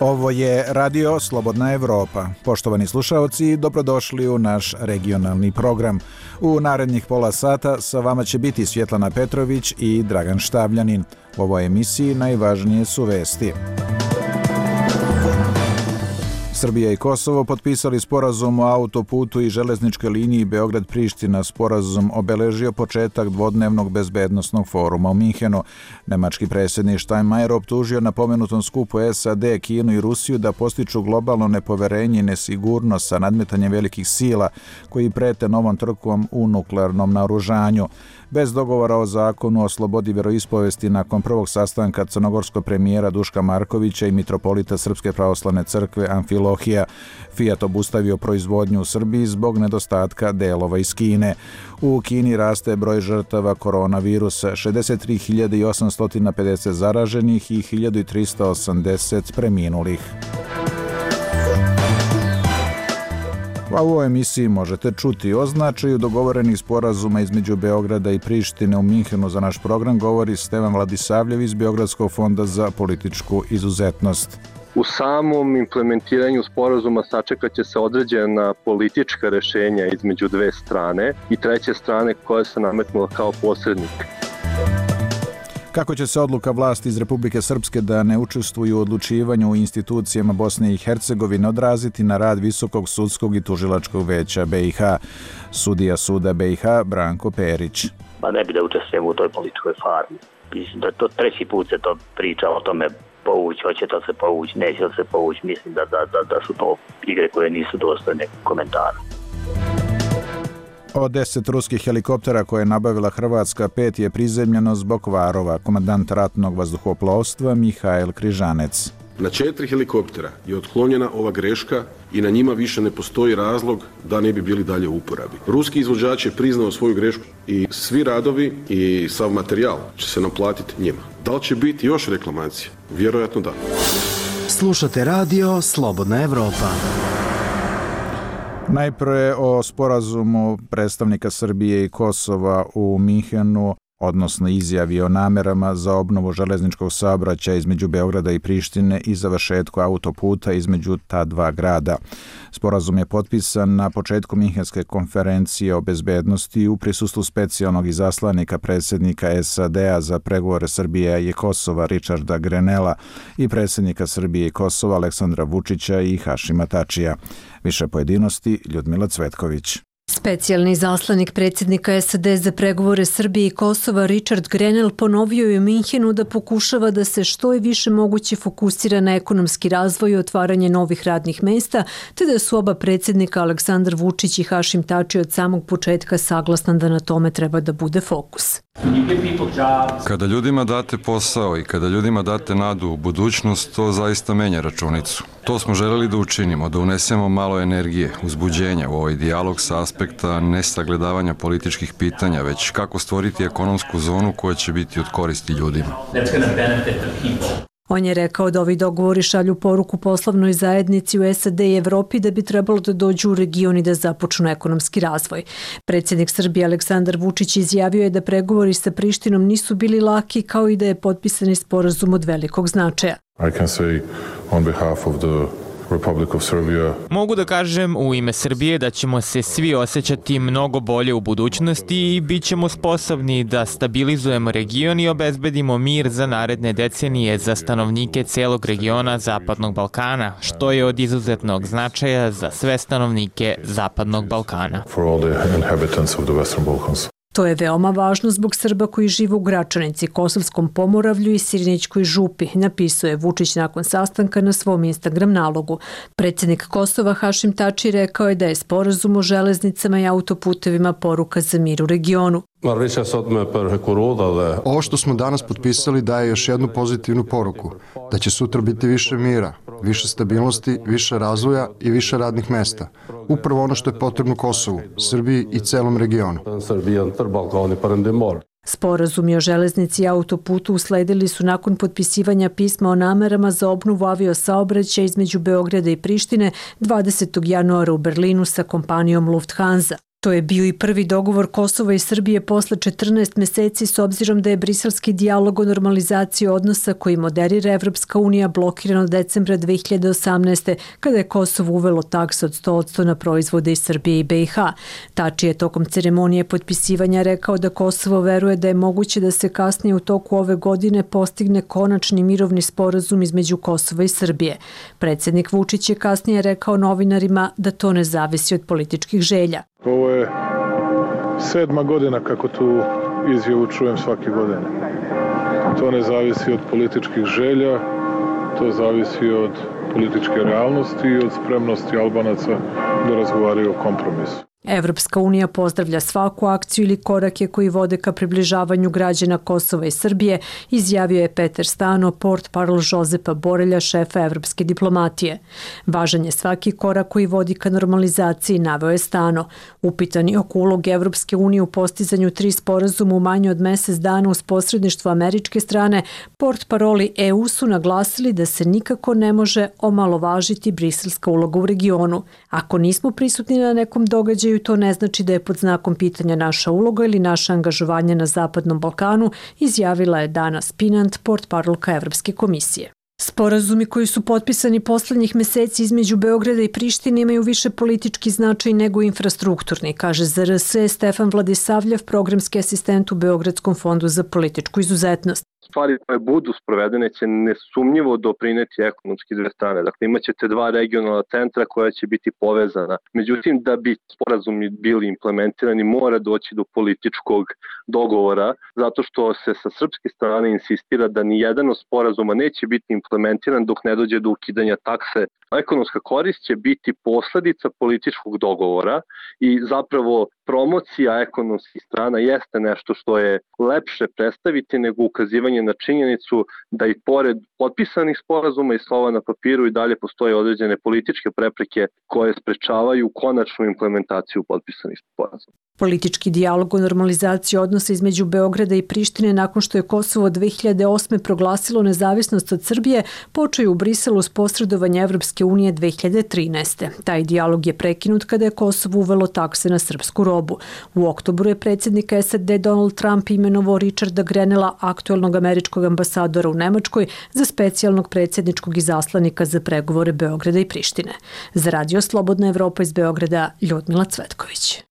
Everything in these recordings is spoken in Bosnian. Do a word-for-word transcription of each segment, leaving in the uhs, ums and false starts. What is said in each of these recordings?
Ovo je Radio Slobodna Evropa. Poštovani slušaoci, dobrodošli u naš regionalni program. U narednih pola sata sa vama će biti Svjetlana Petrović i Dragan Štavljanin. U ovoj emisiji najvažnije su vesti. Srbija i Kosovo potpisali sporazum o autoputu i železničkoj liniji Beograd-Priština. Sporazum obeležio početak dvodnevnog bezbednosnog foruma u Minhenu. Nemački predsjednik Steinmeier optužio na pomenutom skupu S A D, Kinu i Rusiju da postiču globalno nepoverenje i nesigurnost sa nadmetanjem velikih sila koji prete novom trkom u nuklearnom naoružanju. Bez dogovora o zakonu o slobodi vjeroispovesti nakon prvog sastanka crnogorskog premijera Duška Markovića i mitropolita Srpske pravoslavne crkve Amfilohija, Fiat obustavio proizvodnju u Srbiji zbog nedostatka delova iz Kine. U Kini raste broj žrtava koronavirusa, šezdeset tri hiljade osamsto pedeset zaraženih i hiljadu trista osamdeset preminulih. A u ovoj emisiji možete čuti o značaju dogovorenih sporazuma između Beograda i Prištine u Minhenu. Za naš program govori Stevan Vladisavljević iz Beogradskog fonda za političku izuzetnost. U samom implementiranju sporazuma sačekat će se određena politička rešenja između dve strane i treće strane koja se nametnula kao posrednik. Kako će se odluka vlasti iz Republike Srpske da ne učestvuju u odlučivanju u institucijama Bosne i Hercegovine odraziti na rad Visokog sudskog i tužilačkog veća B i H? Sudija suda B i H Branko Perić. Pa ne bi da učestvujem u toj političkoj farmi. Mislim da to treći put se to priča o tome povući, hoće to se povući, neće se povući. Mislim da, da, da, da su to igre koje nisu dostojne komentara. Od deset ruskih helikoptera koje je nabavila Hrvatska, pet je prizemljeno zbog kvarova. Komandant ratnog vazduhoplovstva Mihail Križanec. Na četiri helikoptera je otklonjena ova greška i na njima više ne postoji razlog da ne bi bili dalje u uporabi. Ruski izvođač je priznao svoju grešku i svi radovi i sav materijal će se naplatiti njima. Da li će biti još reklamacija? Vjerojatno da. Slušate radio Slobodna Evropa. Najprije o sporazumu predstavnika Srbije i Kosova u Minhenu, odnosno izjavi o namerama za obnovu železničkog saobraćaja između Beograda i Prištine i završetku autoputa između ta dva grada. Sporazum je potpisan na početku Minhenske konferencije o bezbednosti u prisustvu specijalnog izaslanika predsjednika S A D-a za pregovore Srbije i Kosova Richarda Grenella i predsjednika Srbije i Kosova Aleksandra Vučića i Hašima Tačija. Više pojedinosti Ljudmila Cvetković. Specijalni izaslanik predsjednika S A D za pregovore Srbije i Kosova Richard Grenell ponovio je u Minhenu da pokušava da se što je više moguće fokusira na ekonomski razvoj i otvaranje novih radnih mesta, te da su oba predsjednika Aleksandar Vučić i Hašim Tači od samog početka saglasni da na tome treba da bude fokus. Kada ljudima date posao i kada ljudima date nadu u budućnost, to zaista menja računicu. To smo želeli da učinimo, da unesemo malo energije, uzbuđenja u ovaj dijalog sa aspekta ne sagledavanja političkih pitanja, već kako stvoriti ekonomsku zonu koja će biti od koristi ljudima. On je rekao da ovi dogovori šalju poruku poslovnoj zajednici u S A D i Evropi da bi trebalo da dođu u region i da započnu ekonomski razvoj. Predsjednik Srbije Aleksandar Vučić izjavio je da pregovori sa Prištinom nisu bili laki, kao i da je potpisani sporazum od velikog značaja. I can say on behalf of the Republic of Serbia. Mogu da kažem u ime Srbije da ćemo se svi osjećati mnogo bolje u budućnosti i bit ćemo sposobni da stabilizujemo region i obezbedimo mir za naredne decenije za stanovnike celog regiona Zapadnog Balkana, što je od izuzetnog značaja za sve stanovnike Zapadnog Balkana. For all the inhabitants of the Western Balkans. To je veoma važno zbog Srba koji žive u Gračanici, Kosovskom Pomoravlju i Sirinićkoj župi, napisao je Vučić nakon sastanka na svom Instagram nalogu. Predsjednik Kosova Hašim Tači rekao je da je sporazum o železnicama i autoputevima poruka za mir u regionu. Ovo što smo danas potpisali daje još jednu pozitivnu poruku, da će sutra biti više mira, više stabilnosti, više razvoja i više radnih mesta. Upravo ono što je potrebno Kosovu, Srbiji i celom regionu. Sporazumi o železnici i autoputu usledili su nakon potpisivanja pisma o namerama za obnovu aviosaobraćaja između Beograda i Prištine dvadesetog januara u Berlinu sa kompanijom Lufthansa. To je bio i prvi dogovor Kosova i Srbije posle četrnaest meseci s obzirom da je briselski dijalog o normalizaciji odnosa koji moderira Evropska unija blokiran od decembra dve hiljade osamnaeste. kada je Kosovo uvelo taks od sto posto na proizvode iz Srbije i be i ha. Tači je tokom ceremonije potpisivanja rekao da Kosovo veruje da je moguće da se kasnije u toku ove godine postigne konačni mirovni sporazum između Kosova i Srbije. Predsjednik Vučić je kasnije rekao novinarima da to ne zavisi od političkih želja. Ovo je sedma godina kako tu izjavu čujem svake godine. To ne zavisi od političkih želja, to zavisi od političke realnosti i od spremnosti Albanaca da razgovaraju o kompromisu. Evropska unija pozdravlja svaku akciju ili korake koji vode ka približavanju građana Kosova i Srbije, izjavio je Peter Stano, portparol Žozepa Borelja, šefa evropske diplomatije. Važan je svaki korak koji vodi ka normalizaciji, naveo je Stano. Upitani oko uloge Evropske unije u postizanju tri sporazuma u manje od mesec dana uz posredništvo američke strane, portparoli e u su naglasili da se nikako ne može omalovažiti briselska uloga u regionu. Ako nismo prisutni na nekom događaju, to ne znači da je pod znakom pitanja naša uloga ili naše angažovanje na Zapadnom Balkanu, izjavila je Dana Spinant, portparolka Evropske komisije. Sporazumi koji su potpisani poslednjih meseci između Beograda i Prištine imaju više politički značaj nego infrastrukturni, kaže za er es Stefan Vladisavljev, programski asistent u Beogradskom fondu za političku izuzetnost. Stvari koje budu sprovedene će nesumnjivo doprineti ekonomski dve strane. Dakle, imat ćete dva regionalna centra koja će biti povezana. Međutim, da bi sporazumi bili implementirani, mora doći do političkog dogovora, zato što se sa srpske strane insistira da ni jedan od sporazuma neće biti implementiran dok ne dođe do ukidanja takse. Ekonomska korist će biti posledica političkog dogovora i zapravo promocija ekonomskih strana jeste nešto što je lepše predstaviti nego ukazivanje na činjenicu da i pored potpisanih sporazuma i slova na papiru i dalje postoje određene političke prepreke koje sprečavaju konačnu implementaciju potpisanih sporazuma. Politički dijalog o normalizaciji odnosa između Beograda i Prištine nakon što je Kosovo dve hiljade osme proglasilo nezavisnost od Srbije počeo u Briselu s posredovanje Evropske unije dve hiljade trinaeste. Taj dijalog je prekinut kada je Kosovo uvelo takse na srpsku robu. U oktobru je predsjednik es a de Donald Trump imenovao Richarda Grenella, aktuelnog američkog ambasadora u Nemačkoj, za specijalnog predsjedničkog izaslanika za pregovore Beograda i Prištine. Za Radio Slobodna Evropa iz Beograda, Ljudmila Cvetković.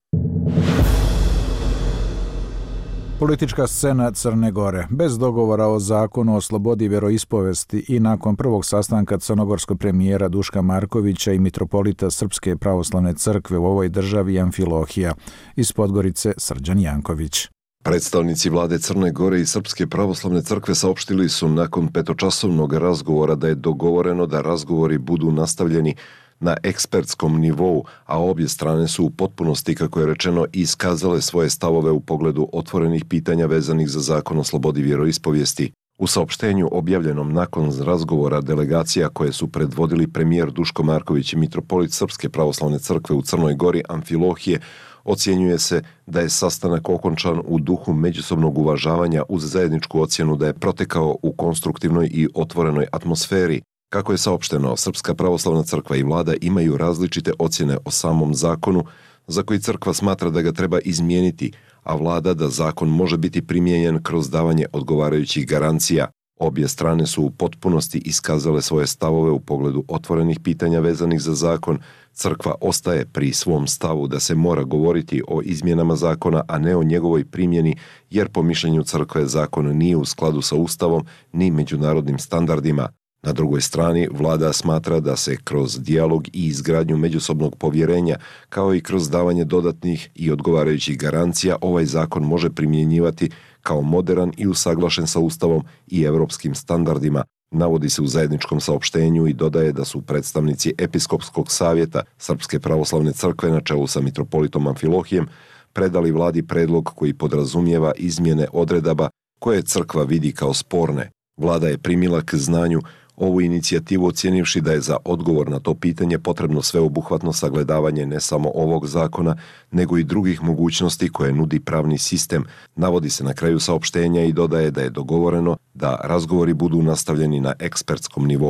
Politička scena Crne Gore. Bez dogovora o zakonu o slobodi vjeroispovesti i nakon prvog sastanka crnogorskog premijera Duška Markovića i mitropolita Srpske pravoslavne crkve u ovoj državi Amfilohija. Iz Podgorice Srđan Janković. Predstavnici vlade Crne Gore i Srpske pravoslavne crkve saopštili su nakon petočasovnog razgovora da je dogovoreno da razgovori budu nastavljeni na ekspertskom nivou, a obje strane su u potpunosti, kako je rečeno, iskazale svoje stavove u pogledu otvorenih pitanja vezanih za zakon o slobodi vjeroispovijesti. U saopštenju objavljenom nakon razgovora delegacija koje su predvodili premijer Duško Marković i mitropolit Srpske pravoslavne crkve u Crnoj Gori Amfilohije, ocjenjuje se da je sastanak okončan u duhu međusobnog uvažavanja uz zajedničku ocjenu da je protekao u konstruktivnoj i otvorenoj atmosferi. Kako je saopšteno, Srpska pravoslavna crkva i vlada imaju različite ocjene o samom zakonu, za koji crkva smatra da ga treba izmijeniti, a vlada da zakon može biti primijenjen kroz davanje odgovarajućih garancija. Obje strane su u potpunosti iskazale svoje stavove u pogledu otvorenih pitanja vezanih za zakon. Crkva ostaje pri svom stavu da se mora govoriti o izmjenama zakona, a ne o njegovoj primjeni, jer po mišljenju crkve zakon nije u skladu sa Ustavom ni međunarodnim standardima. Na drugoj strani, vlada smatra da se kroz dijalog i izgradnju međusobnog povjerenja, kao i kroz davanje dodatnih i odgovarajućih garancija, ovaj zakon može primjenjivati kao moderan i usaglašen sa Ustavom i evropskim standardima. Navodi se u zajedničkom saopštenju i dodaje da su predstavnici Episkopskog savjeta Srpske pravoslavne crkve na čelu sa mitropolitom Amfilohijem predali vladi predlog koji podrazumijeva izmjene odredaba koje crkva vidi kao sporne. Vlada je primila k znanju ovu inicijativu ocjenivši da je za odgovor na to pitanje potrebno sveobuhvatno sagledavanje ne samo ovog zakona, nego i drugih mogućnosti koje nudi pravni sistem. Navodi se na kraju saopštenja i dodaje da je dogovoreno da razgovori budu nastavljeni na ekspertskom nivou.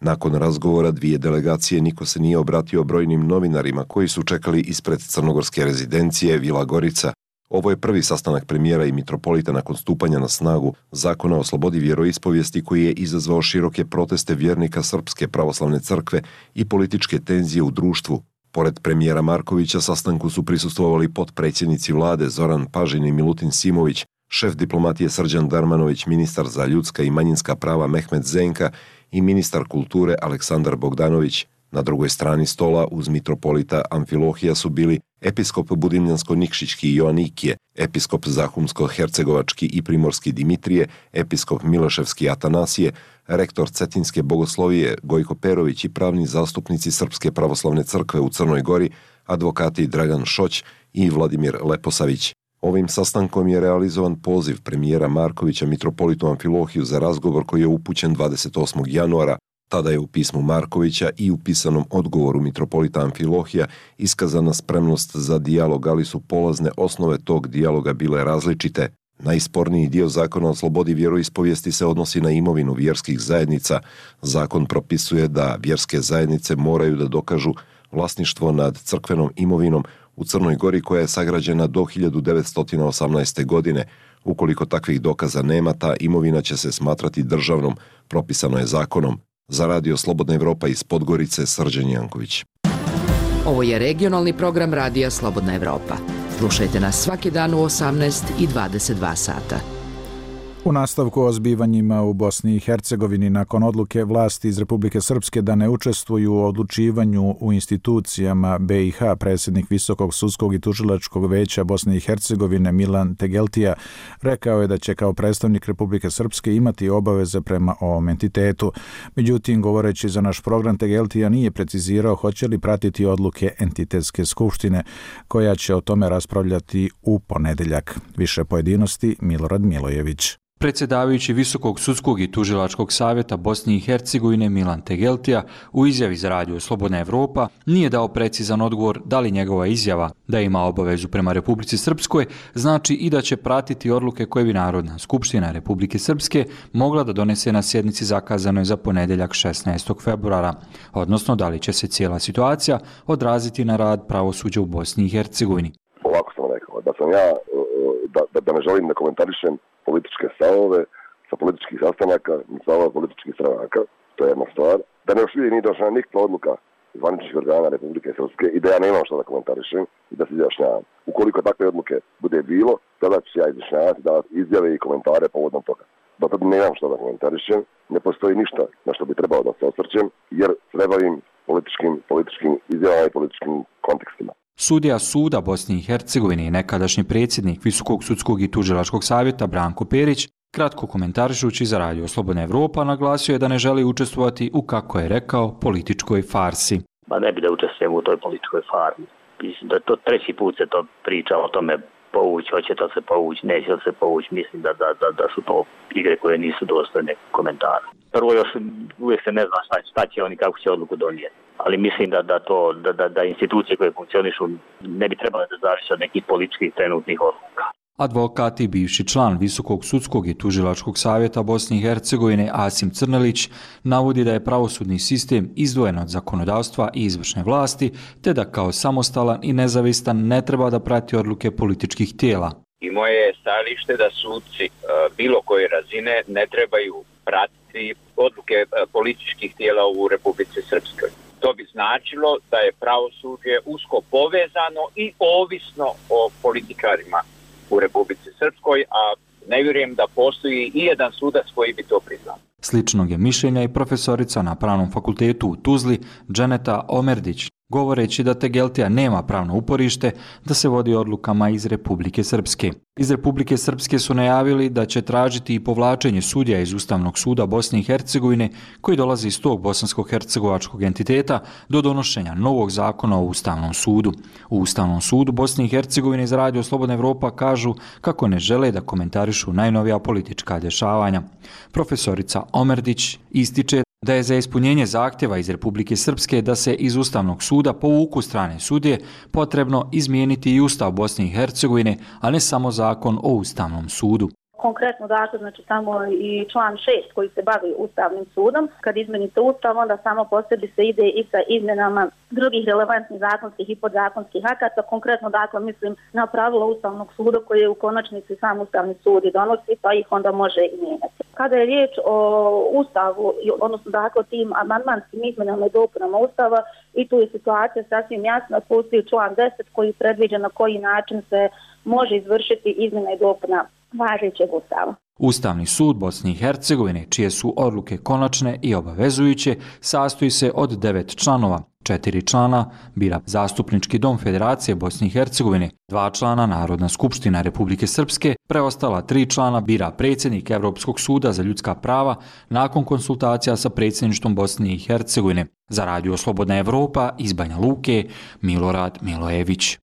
Nakon razgovora dvije delegacije niko se nije obratio brojnim novinarima koji su čekali ispred crnogorske rezidencije Vila Gorica. Ovo je prvi sastanak premijera i mitropolita nakon stupanja na snagu Zakona o slobodi vjeroispovijesti koji je izazvao široke proteste vjernika Srpske pravoslavne crkve i političke tenzije u društvu. Pored premijera Markovića sastanku su prisustvovali potpredsjednici vlade Zoran Pažin i Milutin Simović, šef diplomatije Srđan Darmanović, ministar za ljudska i manjinska prava Mehmet Zenka i ministar kulture Aleksandar Bogdanović. Na drugoj strani stola uz mitropolita Amfilohija su bili episkop Budimljansko-Nikšićki Joanikije, episkop Zahumsko-Hercegovački i Primorski Dimitrije, episkop Miloševski Atanasije, rektor Cetinske bogoslovije Gojko Perović i pravni zastupnici Srpske pravoslavne crkve u Crnoj Gori, advokati Dragan Šoć i Vladimir Leposavić. Ovim sastankom je realizovan poziv premijera Markovića mitropolitu Amfilohiju za razgovor koji je upućen dvadeset osmog januara. Tada je u pismu Markovića i u pisanom odgovoru mitropolita Amfilohija iskazana spremnost za dijalog, ali su polazne osnove tog dijaloga bile različite. Najsporniji dio Zakona o slobodi vjeroispovijesti se odnosi na imovinu vjerskih zajednica. Zakon propisuje da vjerske zajednice moraju da dokažu vlasništvo nad crkvenom imovinom u Crnoj Gori koja je sagrađena do hiljadu devetsto osamnaeste. godine. Ukoliko takvih dokaza nema, ta imovina će se smatrati državnom, propisano je zakonom. Za Radio Slobodna Evropa iz Podgorice, Srđan Janković. Ovo je regionalni program Radija Slobodna Evropa. Slušajte nas svaki dan u osamnaest i dvadeset dva sata. U nastavku o zbivanjima u Bosni i Hercegovini nakon odluke vlasti iz Republike Srpske da ne učestvuju u odlučivanju u institucijama be i ha, predsjednik Visokog sudskog i tužilačkog veća Bosne i Hercegovine Milan Tegeltija rekao je da će kao predstavnik Republike Srpske imati obaveze prema ovom entitetu. Međutim, govoreći za naš program, Tegeltija nije precizirao hoće li pratiti odluke entitetske skupštine koja će o tome raspravljati u ponedeljak. Više pojedinosti Milorad Milojević. Predsjedavajući Visokog sudskog i tužilačkog savjeta Bosne i Hercegovine Milan Tegeltija u izjavi za Radio Slobodna Evropa nije dao precizan odgovor da li njegova izjava da ima obavezu prema Republici Srpskoj znači i da će pratiti odluke koje bi Narodna skupština Republike Srpske mogla da donese na sjednici zakazanoj za ponedeljak šesnaestog februara, odnosno da li će se cijela situacija odraziti na rad pravosuđa u Bosni i Hercegovini. Ovako sam rekao, da sam ja, da, da, da ne želim da komentarišem političke stavove sa političkih sastanaka i stavova političkih stranaka, to je jedna stvar. Da ne još uvijek nije došla nikakva odluka zvaničnih organa Republike Srpske i da ja nemam što da komentarišem i da se izjašnjavam. Ukoliko takve odluke bude bilo, tada ću ja izjašnjavati, davati izjave i komentare povodom toga. Do tada nemam što da komentarišem, ne postoji ništa na što bi trebao da se osvrćem, jer trebavim političkim, političkim izjavama i političkim kontekstima. Sudija suda Bosne i Hercegovine i nekadašnji predsjednik Visokog sudskog i tužilačkog savjeta Branko Perić, kratko komentarišući za Radio Slobodna Evropa, naglasio je da ne želi učestvovati u, kako je rekao, političkoj farsi. Ma ne bi da učestvujem u toj političkoj farsi. Mislim da to treći put se to priča o tome povući, hoće to se povući, neće to se povući. Mislim da, da, da, da su to igre koje nisu dostojne komentara. Prvo još uvijek se ne zna šta, šta će oni, kako će odluku donijeti. Ali mislim da, da, to, da, da, da institucije koje funkcionišu ne bi trebale da zavise od nekih političkih trenutnih odluka. Advokat i bivši član Visokog sudskog i tužilačkog savjeta Bosne i Hercegovine Asim Crnelić navodi da je pravosudni sistem izdvojen od zakonodavstva i izvršne vlasti, te da kao samostalan i nezavistan ne treba da prati odluke političkih tijela. I moje je stajalište da sudci bilo koje razine ne trebaju pratiti odluke političkih tijela u Republici Srpskoj. To bi značilo da je pravosuđe usko povezano i ovisno o politikarima u Republici Srpskoj, a ne vjerujem da postoji i jedan sudac koji bi to priznao. Sličnog je mišljenja i profesorica na Pravnom fakultetu u Tuzli, Dženeta Omerdić, govoreći da Tegeltija nema pravno uporište da se vodi odlukama iz Republike Srpske. Iz Republike Srpske su najavili da će tražiti i povlačenje sudija iz Ustavnog suda Bosne i Hercegovine koji dolazi iz tog bosansko-hercegovačkog entiteta do donošenja novog zakona o Ustavnom sudu. U Ustavnom sudu Bosne i Hercegovine za Radio Slobodna Evropa kažu kako ne žele da komentarišu najnovija politička dešavanja. Profesorica Omerdić ističe da je za ispunjenje zahtjeva iz Republike Srpske da se iz Ustavnog suda povuku strane sudije potrebno izmijeniti i Ustav Bosne i Hercegovine, a ne samo zakon o Ustavnom sudu. Konkretno dakle, znači tamo i član šest koji se bavi Ustavnim sudom. Kad izmenite Ustav, onda samo po sebi se ide i sa izmenama drugih relevantnih zakonskih i podzakonskih akata. Konkretno dakle mislim na pravila Ustavnog suda koje u konačnici sam Ustavni sud i donosi, pa ih onda može i mijenjati. Kada je riječ o Ustavu, odnosno dakle o tim amandmanskim izmenama i dopunama Ustava, i tu je situacija sasvim jasna, postoji član deset koji predviđa na koji način se može izvršiti izmjena i dopuna važećeg Ustava. Ustavni sud Bosne i Hercegovine, čije su odluke konačne i obavezujuće, sastoji se od devet članova. Četiri člana bira Zastupnički dom Federacije Bosne i Hercegovine, dva člana Narodna skupština Republike Srpske, preostala tri člana bira predsjednik Evropskog suda za ljudska prava nakon konsultacija sa predsjedništvom Bosne i Hercegovine. Za Radio Slobodna Evropa iz Banja Luke, Milorad Milojević.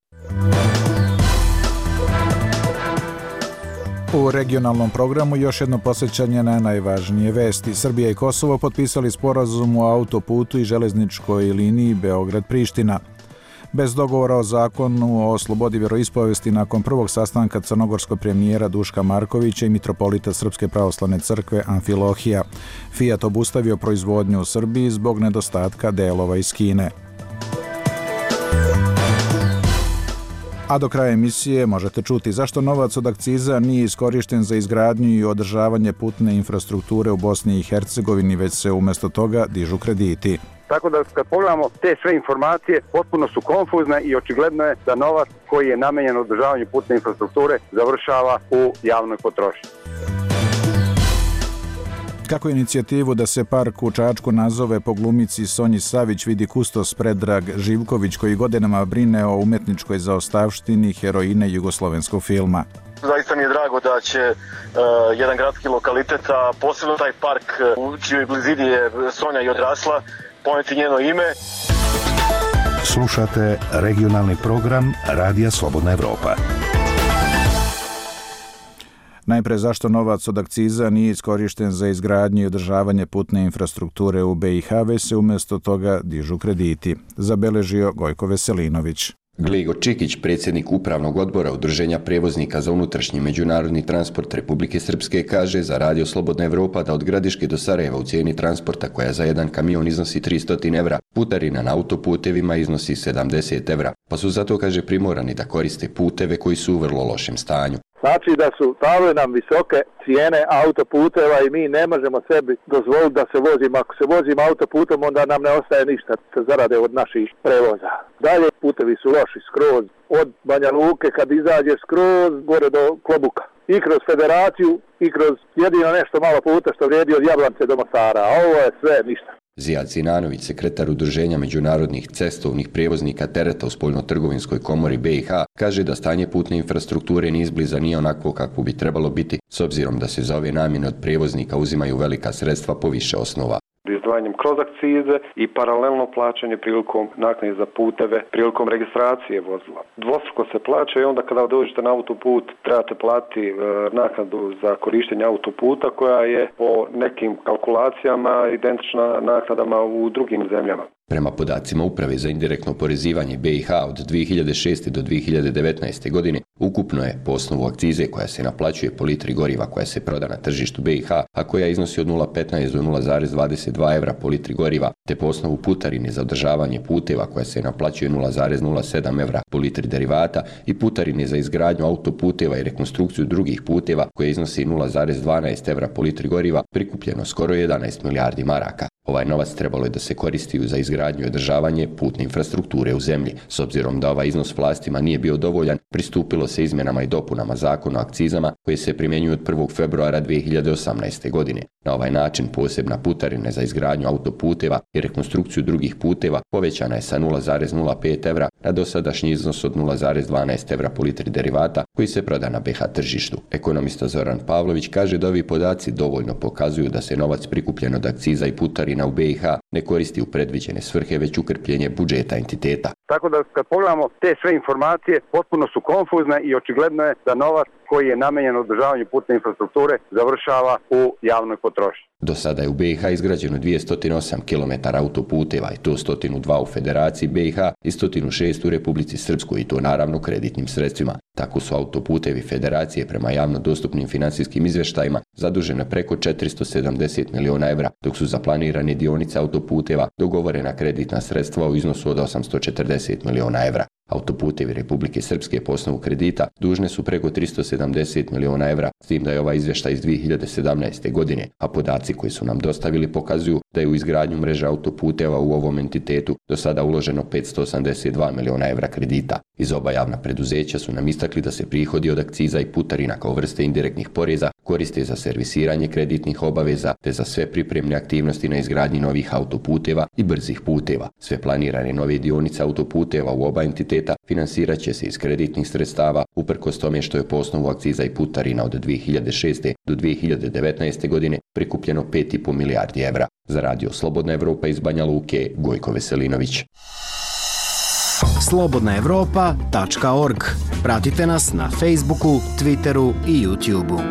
U regionalnom programu još jedno posjećanje na najvažnije vesti. Srbija i Kosovo potpisali sporazum o autoputu i železničkoj liniji Beograd-Priština. Bez dogovora o zakonu o slobodi vjeroispovesti nakon prvog sastanka crnogorskog premijera Duška Markovića i mitropolita Srpske pravoslavne crkve Amfilohija, Fiat obustavio proizvodnju u Srbiji zbog nedostatka delova iz Kine. A do kraja emisije možete čuti zašto novac od akciza nije iskorišten za izgradnju i održavanje putne infrastrukture u Bosni i Hercegovini, već se umjesto toga dižu krediti. Tako da kad pogledamo te sve informacije, potpuno su konfuzne i očigledno je da novac koji je namenjen održavanju putne infrastrukture završava u javnoj potrošnji. Kako inicijativu da se park u Čačku nazove po glumici Sonji Savić vidi kustos Predrag Živković, koji godinama brine o umetničkoj zaostavštini heroine jugoslovenskog filma. Zaista mi je drago da će uh, jedan gradski lokalitet, a posebno taj park u čijoj blizini je Sonja i odrasla, poneti njeno ime. Slušate regionalni program Radija Slobodna Evropa. Najpre, zašto novac od akciza nije iskorišten za izgradnju i održavanje putne infrastrukture u be i ha, već se umjesto toga dižu krediti, zabeležio Gojko Veselinović. Glego Čikić, predsjednik Upravnog odbora Udruženja prevoznika za unutrašnji međunarodni transport Republike Srpske, kaže za Radio Slobodna Evropa da od Gradiške do Sarajeva u cijeni transporta, koja za jedan kamion iznosi tristo evra, putarina na autoputevima iznosi sedamdeset evra, pa su zato, kaže, primorani da koriste puteve koji su u vrlo lošem stanju. Znači da su stavili nam visoke cijene autoputeva i mi ne možemo sebi dozvoliti da se vozimo. Ako se vozimo autoputom, onda nam ne ostaje ništa se zarade od naših prevoza. Dalje, putevi su loši skroz. Od Banja Luke kad izađe skroz gore do Klobuka. I kroz Federaciju, i kroz jedino nešto malo puta što vrijedi od Jablance do Mostara. A ovo je sve ništa. Zijad Sinanović, sekretar Udruženja međunarodnih cestovnih prijevoznika tereta u Spoljno-trgovinskoj komori be i ha, kaže da stanje putne infrastrukture ni izbliza nije onako kako bi trebalo biti, s obzirom da se za ove namjene od prijevoznika uzimaju velika sredstva po više osnova. Izdvajanjem kroz akcize i paralelno plaćanje prilikom naknade za puteve, prilikom registracije vozila. Dvostruko se plaća i onda kada dođete na autoput trebate platiti e, naknadu za korištenje autoputa koja je po nekim kalkulacijama identična naknadama u drugim zemljama. Prema podacima Uprave za indirektno porezivanje be i ha od dvije hiljade šeste do dvije hiljade devetnaeste. godine ukupno je po osnovu akcize koja se naplaćuje po litri goriva koja se proda na tržištu be i ha, a koja iznosi od nula zarez petnaest do nula zarez dvadeset dva evra po litri goriva, te po osnovu putarine za održavanje puteva koja se naplaćuje nula zarez nula sedam evra po litri derivata i putarine za izgradnju autoputeva i rekonstrukciju drugih puteva koja iznosi nula zarez dvanaest evra po litri goriva, prikupljeno skoro jedanaest milijardi maraka. Ovaj novac trebalo je da se koristi za izgradnju i održavanje putne infrastrukture u zemlji. S obzirom da ovaj iznos vlastima nije bio dovoljan, pristupilo se izmjenama i dopunama zakona o akcizama koje se primjenjuju od prvog februara dvije hiljade osamnaeste. godine. Na ovaj način posebna putarina za izgradnju autoputeva i rekonstrukciju drugih puteva povećana je sa nula zarez nula pet evra na dosadašnji iznos od nula zarez dvanaest evra po litri derivata koji se proda na be ha tržištu. Ekonomista Zoran Pavlović kaže da ovi podaci dovoljno pokazuju da se novac prikupljen od akciza i putarina u be i ha ne koristi u predviđene svrhe, već u krpljenje budžeta entiteta. Tako da kad pogledamo te sve informacije, potpuno su konfuzne i očigledno je da novac koji je namenjen održavanju putne infrastrukture završava u javnoj potrošnji. Do sada je u B i H izgrađeno dvjesto osam kilometara autoputeva i to sto dva u Federaciji B i H i sto šest u Republici Srpskoj i to naravno kreditnim sredstvima. Tako su autoputevi Federacije prema javno dostupnim finansijskim izvještajima zadužene preko četiristo sedamdeset miliona evra, dok su za planirane dionice autoputeva dogovorena kreditna sredstva u iznosu od osamsto četrdeset miliona evra. Autoputevi Republike Srpske po osnovu kredita dužne su preko tristo sedamdeset miliona evra, s tim da je ovaj izvještaj iz dvije hiljade sedamnaeste. godine, a podaci koji su nam dostavili pokazuju da je u izgradnju mreže autoputeva u ovom entitetu do sada uloženo petsto osamdeset dva miliona evra kredita. Iz oba javna preduzeća su nam istakli da se prihodi od akciza i putarina kao vrste indirektnih poreza koriste za servisiranje kreditnih obaveza te za sve pripremne aktivnosti na izgradnji novih autoputeva i brzih puteva. Sve planirane nove dionice autoputeva u oba entiteta finansirat će se iz kreditnih sredstava, uprkos tome što je po osnovu akciza i putarina od dvije hiljade šeste. do dvije hiljade devetnaeste. godine prikupljeno pet i po milijardi evra. Za radio Slobodna Evropa iz Banja Luke, Gojko Veselinović. slobodna evropa tačka org. Pratite nas na Facebooku, Twitteru i YouTubeu.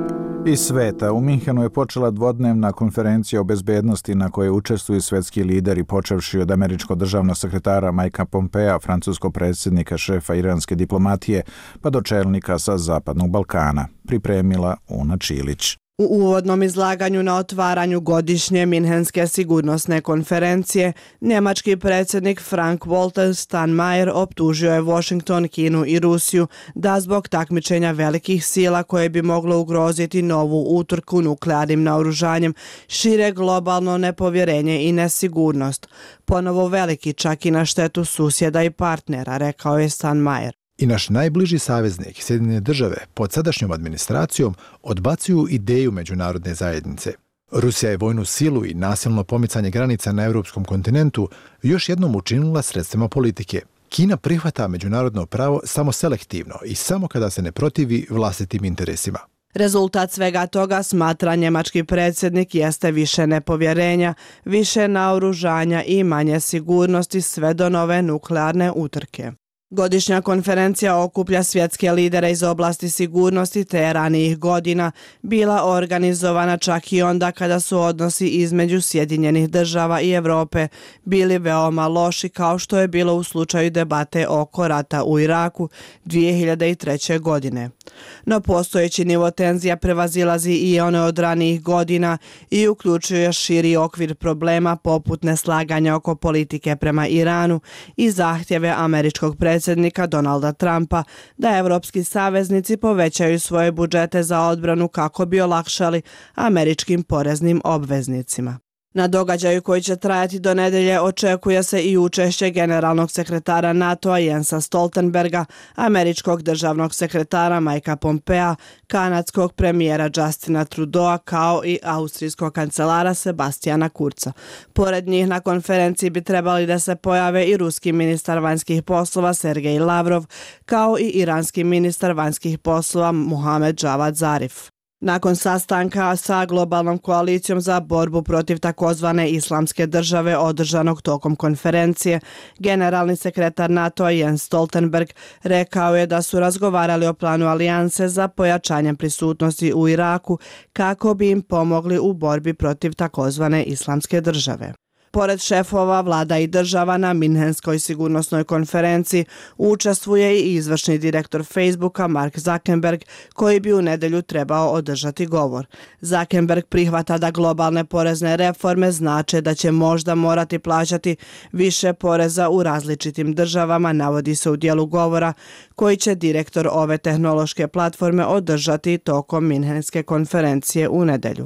Iz sveta, u Minhenu je počela dvodnevna konferencija o bezbednosti na kojoj učestvuju svetski lideri, počevši od američkog državnog sekretara Mikea Pompea, francuskog predsjednika, šefa iranske diplomatije, pa do čelnika sa Zapadnog Balkana, pripremila Una Čilić. U uvodnom izlaganju na otvaranju godišnje Minhenske sigurnosne konferencije, njemački predsjednik Frank-Walter Steinmeier optužio je Washington, Kinu i Rusiju da zbog takmičenja velikih sila koje bi moglo ugroziti novu utrku nuklearnim naoružanjem šire globalno nepovjerenje i nesigurnost. Ponovo veliki čak i na štetu susjeda i partnera, rekao je Steinmeier. I naš najbliži saveznik, Sjedinjene države, pod sadašnjom administracijom odbacuju ideju međunarodne zajednice. Rusija je vojnu silu i nasilno pomicanje granica na europskom kontinentu još jednom učinila sredstvima politike. Kina prihvata međunarodno pravo samo selektivno i samo kada se ne protivi vlastitim interesima. Rezultat svega toga, smatra njemački predsjednik, jeste više nepovjerenja, više naoružanja i manje sigurnosti sve do nove nuklearne utrke. Godišnja konferencija okuplja svjetske lidere iz oblasti sigurnosti te je ranijih godina bila organizovana čak i onda kada su odnosi između Sjedinjenih država i Europe bili veoma loši, kao što je bilo u slučaju debate oko rata u Iraku dvije hiljade treće. godine. No postojeći nivo tenzija prevazilazi i one od ranijih godina i uključuje širi okvir problema poput neslaganja oko politike prema Iranu i zahtjeve američkog predsjednika predsjednika Donalda Trumpa da evropski saveznici povećaju svoje budžete za odbranu kako bi olakšali američkim poreznim obveznicima. Na događaju koji će trajati do nedelje očekuje se i učešće generalnog sekretara NATO-a Jensa Stoltenberga, američkog državnog sekretara Mikea Pompea, kanadskog premijera Justina Trudeau kao i austrijskog kancelara Sebastiana Kurza. Pored njih na konferenciji bi trebali da se pojave i ruski ministar vanjskih poslova Sergej Lavrov kao i iranski ministar vanjskih poslova Mohamed Javad Zarif. Nakon sastanka sa globalnom koalicijom za borbu protiv takozvane islamske države održanog tokom konferencije, generalni sekretar NATO-a Jens Stoltenberg rekao je da su razgovarali o planu alijanse za pojačanje prisutnosti u Iraku kako bi im pomogli u borbi protiv takozvane islamske države. Pored šefova vlada i država na Minhenskoj sigurnosnoj konferenciji učestvuje i izvršni direktor Facebooka Mark Zuckerberg, koji bi u nedelju trebao održati govor. Zuckerberg prihvata da globalne porezne reforme znače da će možda morati plaćati više poreza u različitim državama, navodi se u dijelu govora koji će direktor ove tehnološke platforme održati tokom Minhenske konferencije u nedelju.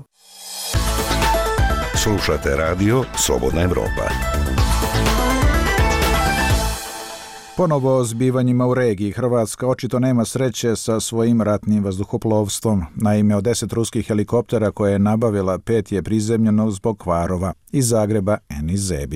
Slušate radio Slobodna Evropa. Ponovo o zbivanjima u regiji, Hrvatska očito nema sreće sa svojim ratnim vazduhoplovstvom. Naime, od deset ruskih helikoptera koje je nabavila, pet je prizemljeno zbog kvarova. Iz Zagreba, Enis Zebić.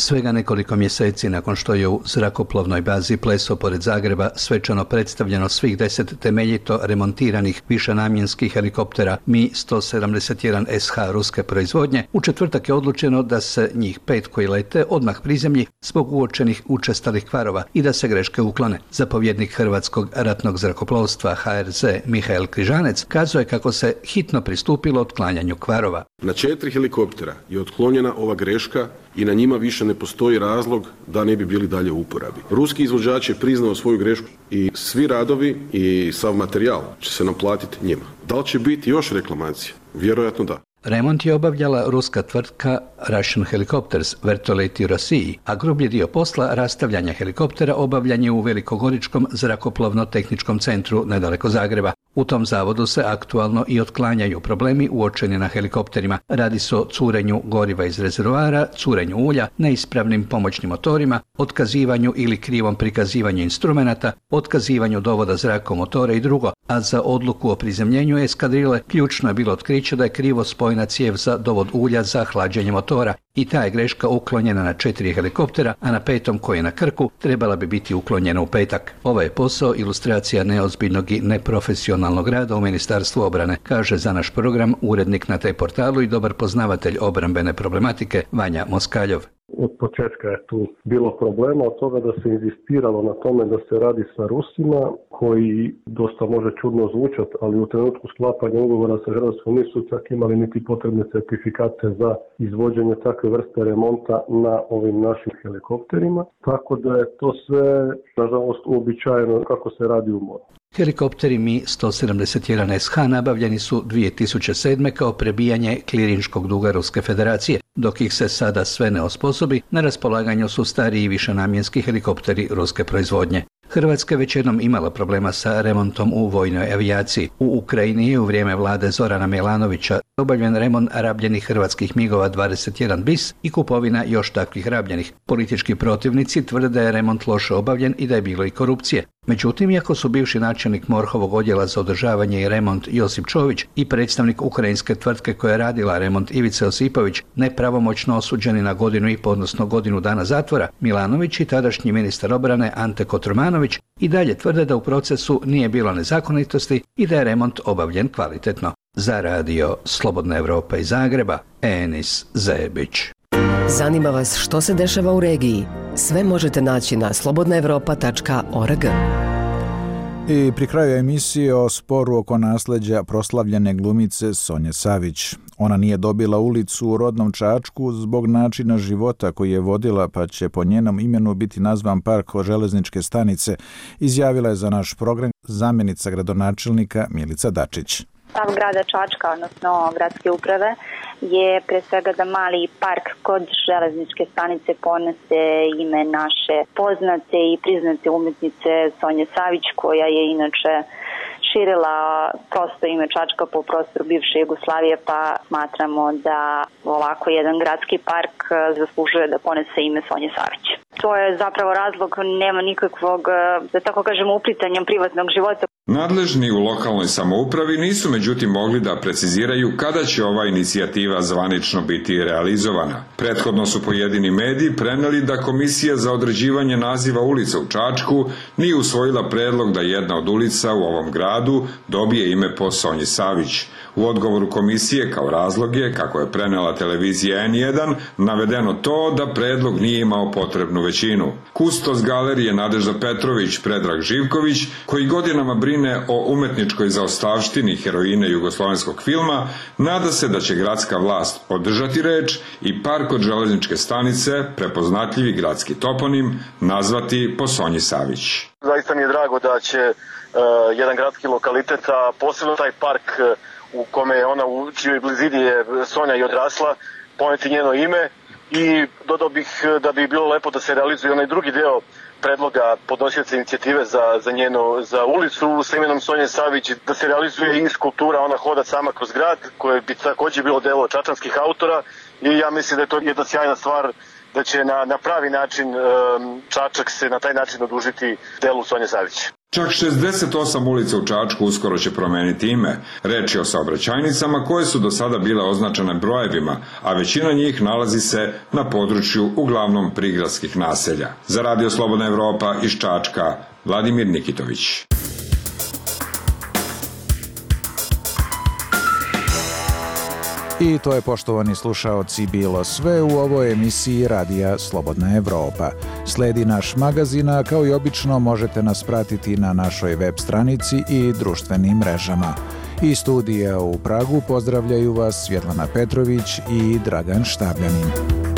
Svega nekoliko mjeseci nakon što je u zrakoplovnoj bazi Pleso pored Zagreba svečano predstavljeno svih deset temeljito remontiranih višenamjenskih helikoptera Mi sto sedamdeset jedan S H ruske proizvodnje, u četvrtak je odlučeno da se njih pet koji lete odmah prizemlji zbog uočenih učestalih kvarova i da se greške uklone. Zapovjednik Hrvatskog ratnog zrakoplovstva H R Z Mihael Križanec kazuje kako se hitno pristupilo otklanjanju kvarova. Na četiri helikoptera je otklonjena ova greška i na njima više ne postoji razlog da ne bi bili dalje u uporabi. Ruski izvođač je priznao svoju grešku i svi radovi i sav materijal će se naplatiti njima. Da li će biti još reklamacija? Vjerojatno da. Remont je obavljala ruska tvrtka Russian Helicopters, Vertoleti u Rosiji, a grublji dio posla rastavljanja helikoptera obavljan je u Velikogoričkom zrakoplovno-tehničkom centru nedaleko Zagreba. U tom zavodu se aktualno i otklanjaju problemi uočeni na helikopterima. Radi se o curenju goriva iz rezervoara, curenju ulja, neispravnim pomoćnim motorima, otkazivanju ili krivom prikazivanju instrumenata, otkazivanju dovoda zraka u motore i drugo, a za odluku o prizemljenju eskadrile ključno je bilo otkriće da je krivo spojena cijev za dovod ulja za hlađenje motora i ta je greška uklonjena na četiri helikoptera, a na petom koji je na Krku trebala bi biti uklonjena u petak. Ovaj je posao ilustracija neozbiljnog i neprofesionalnog rada u Ministarstvu obrane, kaže za naš program urednik na tej portalu i dobar poznavatelj obrambene problematike Vanja Moskaljov. Od početka je tu bilo problema od toga da se inzistiralo na tome da se radi sa Rusima, koji dosta može čudno zvučati, ali u trenutku sklapanja ugovora sa Hrvatskom nisu čak imali niti potrebne certifikate za izvođenje takve vrste remonta na ovim našim helikopterima. Tako da je to sve, nažalost, uobičajeno kako se radi u moru. Helikopteri Mi sto sedamdeset jedan S H nabavljeni su dvije tisuće sedme kao prebijanje klirinškog duga Ruske federacije. Dok ih se sada sve ne osposobi, na raspolaganju su stariji višenamjenski helikopteri ruske proizvodnje. Hrvatska je već jednom imala problema sa remontom u vojnoj avijaciji. U Ukrajini je u vrijeme vlade Zorana Milanovića obavljen remont rabljenih hrvatskih migova dvadeset jedan bis i kupovina još takvih rabljenih. Politički protivnici tvrde da je remont loše obavljen i da je bilo i korupcije. Međutim, iako su bivši načelnik Morhovog odjela za održavanje i remont Josip Čović i predstavnik ukrajinske tvrtke koja je radila remont Ivica Josipović nepravomoćno osuđeni na godinu i pol, odnosno godinu dana zatvora, Milanović i tadašnji ministar obrane Ante Kotromanović i dalje tvrde da u procesu nije bilo nezakonitosti i da je remont obavljen kvalitetno. Za radio Slobodna Evropa iz Zagreba, Enis Zebić. Zanima vas što se dešava u regiji? Sve možete naći na slobodna evropa tačka org. I pri kraju emisije o sporu oko nasleđa proslavljene glumice Sonje Savić. Ona nije dobila ulicu u rodnom Čačku zbog načina života koji je vodila, pa će po njenom imenu biti nazvan park železničke stanice, izjavila je za naš program zamjenica gradonačelnika Milica Dačić. Stav grada Čačka, odnosno gradske uprave, je pre svega da mali park kod železničke stanice ponese ime naše poznate i priznate umetnice Sonje Savić, koja je inače širila prosto ime Čačka po prostoru bivše Jugoslavije, pa smatramo da ovako jedan gradski park zaslužuje da ponese ime Sonje Savić. To je zapravo razlog, nema nikakvog, da tako kažemo, uplitanja privatnog života. Nadležni u lokalnoj samoupravi nisu međutim mogli da preciziraju kada će ova inicijativa zvanično biti realizovana. Prethodno su pojedini mediji preneli da Komisija za određivanje naziva ulica u Čačku nije usvojila predlog da jedna od ulica u ovom gradu dobije ime po Sonji Savić. U odgovoru komisije kao razlog je, kako je prenela televizija N jedan, navedeno to da predlog nije imao potrebnu većinu. Kustos galerije Nadežda Petrović Predrag Živković, koji godinama brine o umetničkoj zaostavštini heroine jugoslovenskog filma, nada se da će gradska vlast održati reč i park od železničke stanice, prepoznatljivi gradski toponim, nazvati po Sonji Savić. Zaista mi je drago da će uh, jedan gradski lokalitet, a posebno taj park uh, u kome je ona, u čijoj blizini je Sonja i odrasla, poneti njeno ime, i dodao bih da bi bilo lepo da se realizuje onaj drugi deo predloga podnosioca inicijative za, za njenu za ulicu sa imenom Sonje Savić, da se realizuje i skulptura Ona hoda sama kroz grad, koje bi također bilo delo čačanskih autora, i ja mislim da je to jedna sjajna stvar, da će na, na pravi način um, Čačak se na taj način odužiti delu Sonje Savić. Čak šezdeset osam ulica u Čačku uskoro će promeniti ime. Reč je o saobraćajnicama koje su do sada bile označene brojevima, a većina njih nalazi se na području uglavnom prigradskih naselja. Za Radio Slobodna Evropa iz Čačka, Vladimir Nikitović. I to je, poštovani slušaoci, bilo sve u ovoj emisiji Radija Slobodna Evropa. Sledi naš magazin, a kao i obično možete nas pratiti na našoj web stranici i društvenim mrežama. Iz studija u Pragu pozdravljaju vas Svjetlana Petrović i Dragan Štabljanin.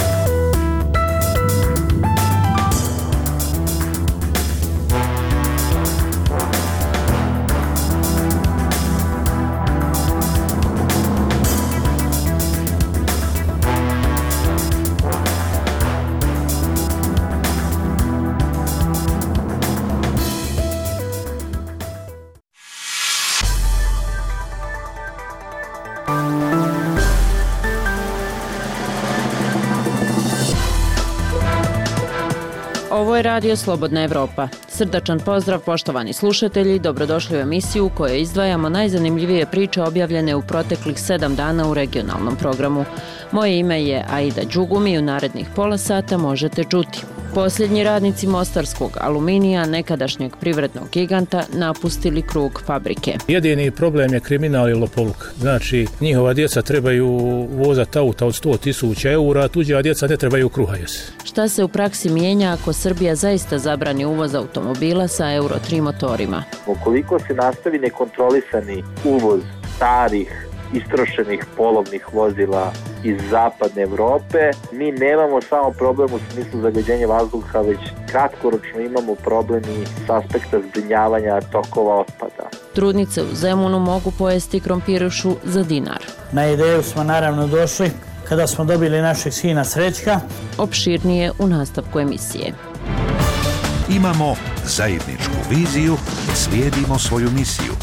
Ovo je Radio Slobodna Evropa. Srdačan pozdrav, poštovani slušatelji, dobrodošli u emisiju u kojoj izdvajamo najzanimljivije priče objavljene u proteklih sedam dana u regionalnom programu. Moje ime je Aida Đugum i u narednih pola sata možete čuti. Posljednji radnici mostarskog aluminija, nekadašnjeg privrednog giganta, napustili krug fabrike. Jedini problem je kriminal i lopovluk. Znači, njihova djeca trebaju vozati auta od sto tisuća eura, a tuđa djeca ne trebaju kruha jesti. Šta se u praksi mijenja ako Srbija zaista zabrani uvoz automobila sa Euro tri motorima? Ukoliko se nastavi nekontrolisani uvoz starih, istrošenih polovnih vozila iz zapadne Evrope, mi nemamo samo problem u smislu zagađenja vazduha, već kratkoročno imamo problem i s aspekta zbrinjavanja tokova otpada. Trudnice u Zemunu mogu pojesti krompirušu za dinar. Na ideju smo naravno došli kada smo dobili našeg sina Srećka. Opširnije u nastavku emisije. Imamo zajedničku viziju, slijedimo svoju misiju.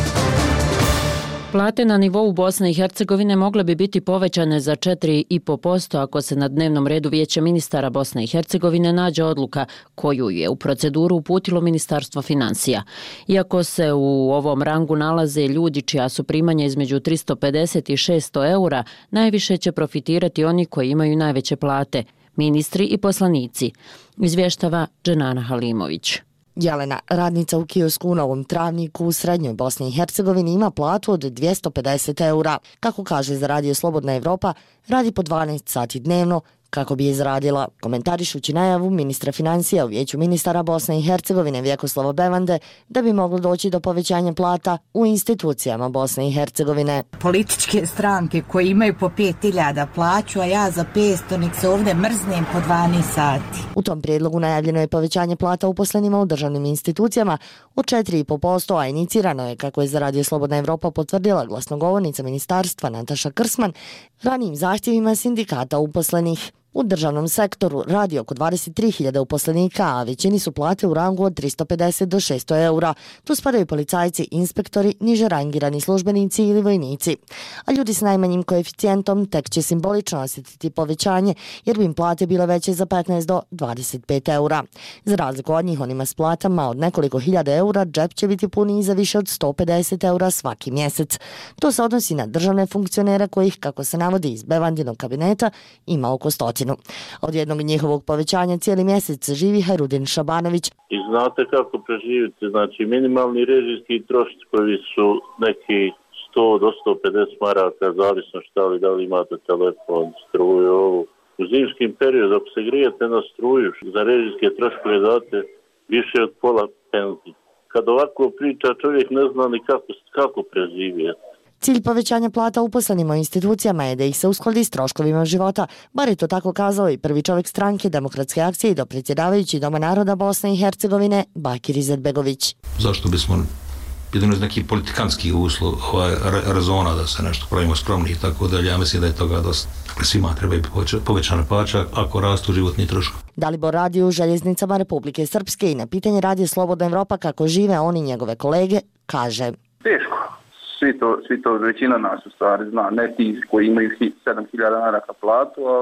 Plate na nivou Bosne i Hercegovine mogle bi biti povećane za četiri zarez pet posto ako se na dnevnom redu Vijeća ministara Bosne i Hercegovine nađe odluka koju je u proceduru uputilo Ministarstvo financija. Iako se u ovom rangu nalaze ljudi čija su primanja između tristo pedeset i šesto eura, najviše će profitirati oni koji imaju najveće plate, ministri i poslanici, izvještava Dženana Halimović. Jelena, radnica u kiosku u Novom Travniku u srednjoj Bosni i Hercegovini, ima platu od dvjesto pedeset eura. Kako kaže za Radio Slobodna Evropa, radi po dvanaest sati dnevno kako bi izradila. Komentarišući najavu ministra financija u Vijeću ministara Bosne i Hercegovine Vjekoslava Bevande da bi moglo doći do povećanja plata u institucijama Bosne i Hercegovine. Političke stranke koje imaju po pet hiljada plaću, a ja za petsto, nek se ovdje mrznem po dvanaest sati. U tom prijedlogu najavljeno je povećanje plata uposlenima u državnim institucijama od četiri zarez pet posto, a inicirano je, kako je za Radio Slobodna Evropa potvrdila glasnogovornica ministarstva Nataša Krsman, ranijim zahtjevima sindikata uposlenih. U državnom sektoru radi oko dvadeset tri hiljade uposlenika, a većini su plate u rangu od tristo pedeset do šesto eura. Tu spadaju policajci, inspektori, niže rangirani službenici ili vojnici. A ljudi s najmanjim koeficijentom tek će simbolično osjetiti povećanje, jer bi im plate bile veće za petnaest do dvadeset pet eura. Za razliku od njih, onima s platama od nekoliko hiljada eura, džep će biti puniji za više od sto pedeset eura svaki mjesec. To se odnosi na državne funkcionere kojih, kako se navodi iz Bevandinog kabineta, ima oko stotinu. Od jednog njihovog povećanja cijeli mjesec živi Herudin Šabanović. I znate kako preživite, znači minimalni režijski trošci koji su neki sto do sto pedeset maraka, zavisno šta li, da li imate telefon, struju, ovu. U zimskim periodu, ako se grijete na struju, za režijske troškove date više od pola penzije. Kad ovako priča, čovjek ne zna ni kako, kako preživjeti. Cilj povećanja plata uposlenima u institucijama je da ih se uskladi s troškovima života, bar je to tako kazao i prvi čovjek stranke Demokratske akcije i dopredsjedavajući Doma naroda Bosne i Hercegovine Bakir Izetbegović. Zašto bismo jedan iz nekih politikanskih uslov, ovaj, razona da se nešto pravimo skromni i tako dalje, ja mislim da je toga dosta. Svima treba povećana plaća ako rastu životni troškovi. Dalibor radi u željeznicama Republike Srpske i na pitanje Radio Slobodna Evropa kako žive oni i njegove kolege, kaže: Teško. Svi to, svi to, većina nas u stvari zna, ne ti koji imaju sedam hiljada maraka platu, a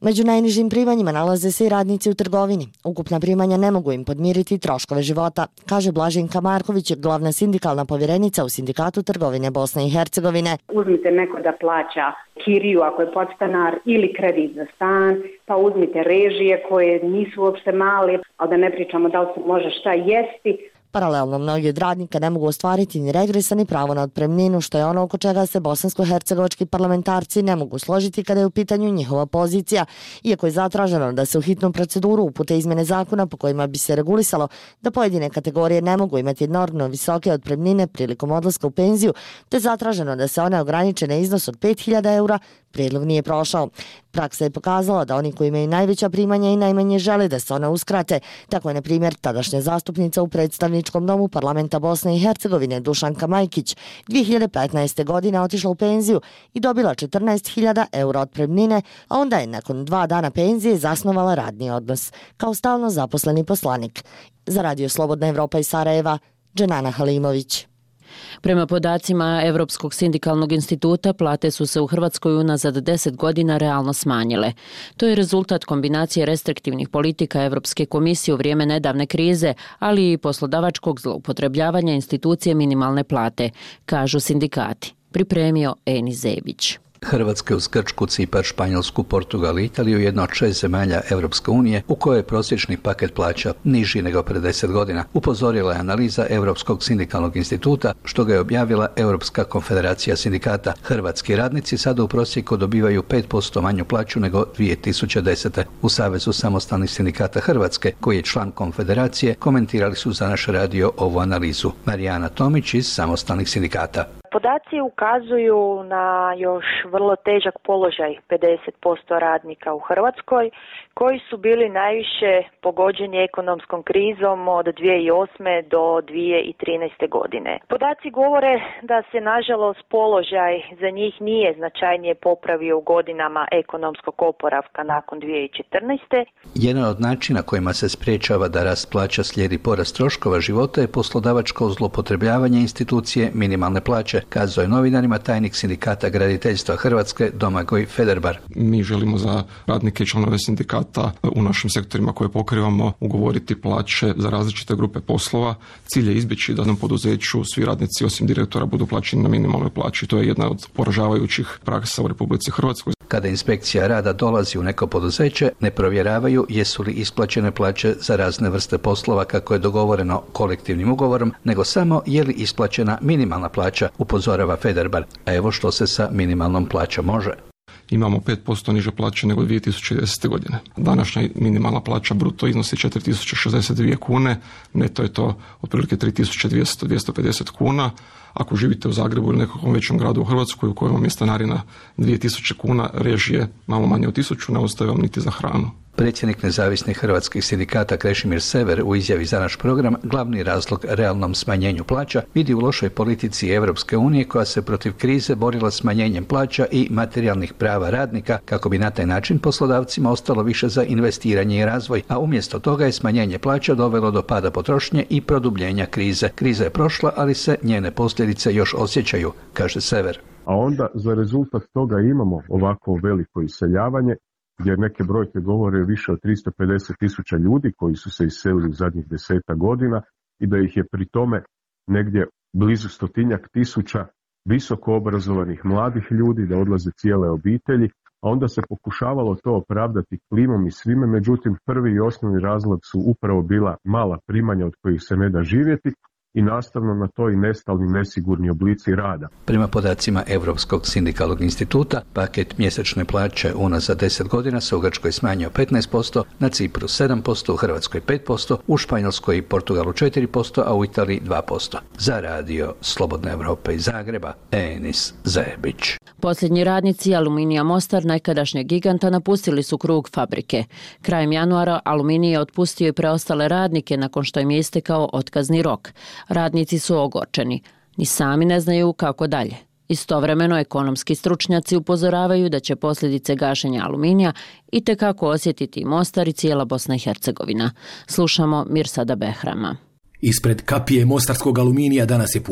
Među najnižim primanjima nalaze se i radnici u trgovini. Ukupna primanja ne mogu im podmiriti troškove života, kaže Blaženka Marković, glavna sindikalna povjerenica u Sindikatu trgovine Bosne i Hercegovine. Uzmite neko da plaća kiriju ako je podstanar ili kredit za stan, pa uzmite režije koje nisu uopšte male, a da ne pričamo da li se može šta jesti. Paralelno, mnogi od radnika ne mogu ostvariti ni regresa ni pravo na otpremninu, što je ono oko čega se bosansko-hercegovački parlamentarci ne mogu složiti kada je u pitanju njihova pozicija, iako je zatraženo da se u hitnu proceduru upute izmene zakona po kojima bi se regulisalo da pojedine kategorije ne mogu imati enormno visoke otpremnine prilikom odlaska u penziju, te zatraženo da se one ograniče na iznos od pet hiljada eura, prijedlog nije prošao. Praksa je pokazala da oni koji imaju najveća primanja i najmanje žele da se one uskrate. Tako je, na primjer, tadašnja zastupnica u predstavničkom domu parlamenta Bosne i Hercegovine Dušanka Majkić dvije hiljade petnaeste. godine otišla u penziju i dobila četrnaest hiljada eura otpremnine, a onda je nakon dva dana penzije zasnovala radni odnos kao stalno zaposleni poslanik. Za Radio Slobodna Evropa iz Sarajeva, Dženana Halimović. Prema podacima Evropskog sindikalnog instituta, plate su se u Hrvatskoj unazad deset godina realno smanjile. To je rezultat kombinacije restriktivnih politika Evropske komisije u vrijeme nedavne krize, ali i poslodavačkog zloupotrebljavanja institucije minimalne plate, kažu sindikati. Pripremio Eni Zebić. Hrvatska uz Grčku, Cipar, Španjolsku, Portugal i Italiju jedna od šest zemalja Europske unije u kojoj je prosječni paket plaća niži nego pred deset godina, upozorila je analiza Europskog sindikalnog instituta, što ga je objavila Europska konfederacija sindikata. Hrvatski radnici sada u prosjeku dobivaju pet posto manju plaću nego dvije tisuće desete. U Savezu samostalnih sindikata Hrvatske, koji je član konfederacije, komentirali su za naš radio ovu analizu. Marijana Tomić iz samostalnih sindikata. Podaci ukazuju na još vrlo težak položaj pedeset posto radnika u Hrvatskoj, koji su bili najviše pogođeni ekonomskom krizom od dvije tisuće osme. do dvije tisuće trinaeste. godine. Podaci govore da se nažalost položaj za njih nije značajnije popravio u godinama ekonomskog oporavka nakon dvije tisuće četrnaeste. Jedan od načina kojima se sprječava da rast plaća slijedi porast troškova života je poslodavačko zloupotrebljavanje institucije minimalne plaće, kazao je novinarima tajnik sindikata graditeljstva Hrvatske Domagoj Federbar. Mi želimo za radnike i članove sindikata u našim sektorima koje pokrivamo ugovoriti plaće za različite grupe poslova. Cilj je izbjeći da nam poduzeću svi radnici osim direktora budu plaćeni na minimalnoj plaći. To je jedna od poražavajućih praksa u Republici Hrvatskoj. Kada inspekcija rada dolazi u neko poduzeće, ne provjeravaju jesu li isplaćene plaće za razne vrste poslova kako je dogovoreno kolektivnim ugovorom, nego samo je li isplaćena minimalna plaća, upozorava Federbar. A evo što se sa minimalnom plaćom može. Imamo pet posto niže plaće nego dvije tisuće desete. godine. Današnja minimalna plaća bruto iznosi četiri tisuće šezdeset dvije kune, neto je to otprilike tri tisuće dvjesto do dvjesto pedeset kuna. Ako živite u Zagrebu ili nekom većem gradu u Hrvatskoj u kojem vam je stanarina dvije tisuće kuna, režije malo manje od tisuću, ne ostaje vam niti za hranu. Predsjednik nezavisnih hrvatskih sindikata Krešimir Sever u izjavi za naš program glavni razlog realnom smanjenju plaća vidi u lošoj politici Europske unije koja se protiv krize borila smanjenjem plaća i materijalnih prava radnika kako bi na taj način poslodavcima ostalo više za investiranje i razvoj, a umjesto toga je smanjenje plaća dovelo do pada potrošnje i produbljenja krize. Kriza je prošla, ali se njene posljedice još osjećaju, kaže Sever. A onda za rezultat toga imamo ovako veliko iseljavanje, jer neke brojke govore više od tristo pedeset tisuća ljudi koji su se iselili u zadnjih deseta godina i da ih je pri tome negdje blizu stotinjak tisuća visoko obrazovanih mladih ljudi, da odlaze cijele obitelji, a onda se pokušavalo to opravdati klimom i svime, međutim prvi i osnovni razlog su upravo bila mala primanja od kojih se ne da živjeti, i nastavno na to i nestalni nesigurni oblici rada. Prema podacima Europskog sindikalnog instituta, paket mjesečne plaće unazad deset godina se u Grčkoj smanjio petnaest posto, na Cipru sedam posto, u Hrvatskoj pet posto, u Španjolskoj i Portugalu četiri posto, a u Italiji dva posto. Za radio Slobodna Evropa iz Zagreba, Enis Zebić. Posljednji radnici Aluminija Mostar, nekadašnjeg giganta, napustili su krug fabrike. Krajem januara Aluminij je otpustio i preostale radnike nakon što im je istekao otkazni rok. Radnici su ogorčeni. Ni sami ne znaju kako dalje. Istovremeno ekonomski stručnjaci upozoravaju da će posljedice gašenja Aluminija itekako osjetiti Mostar i cijela Bosna i Hercegovina. Slušamo Mirsada Behrama. Ispred kapije mostarskog Aluminija danas je pusto.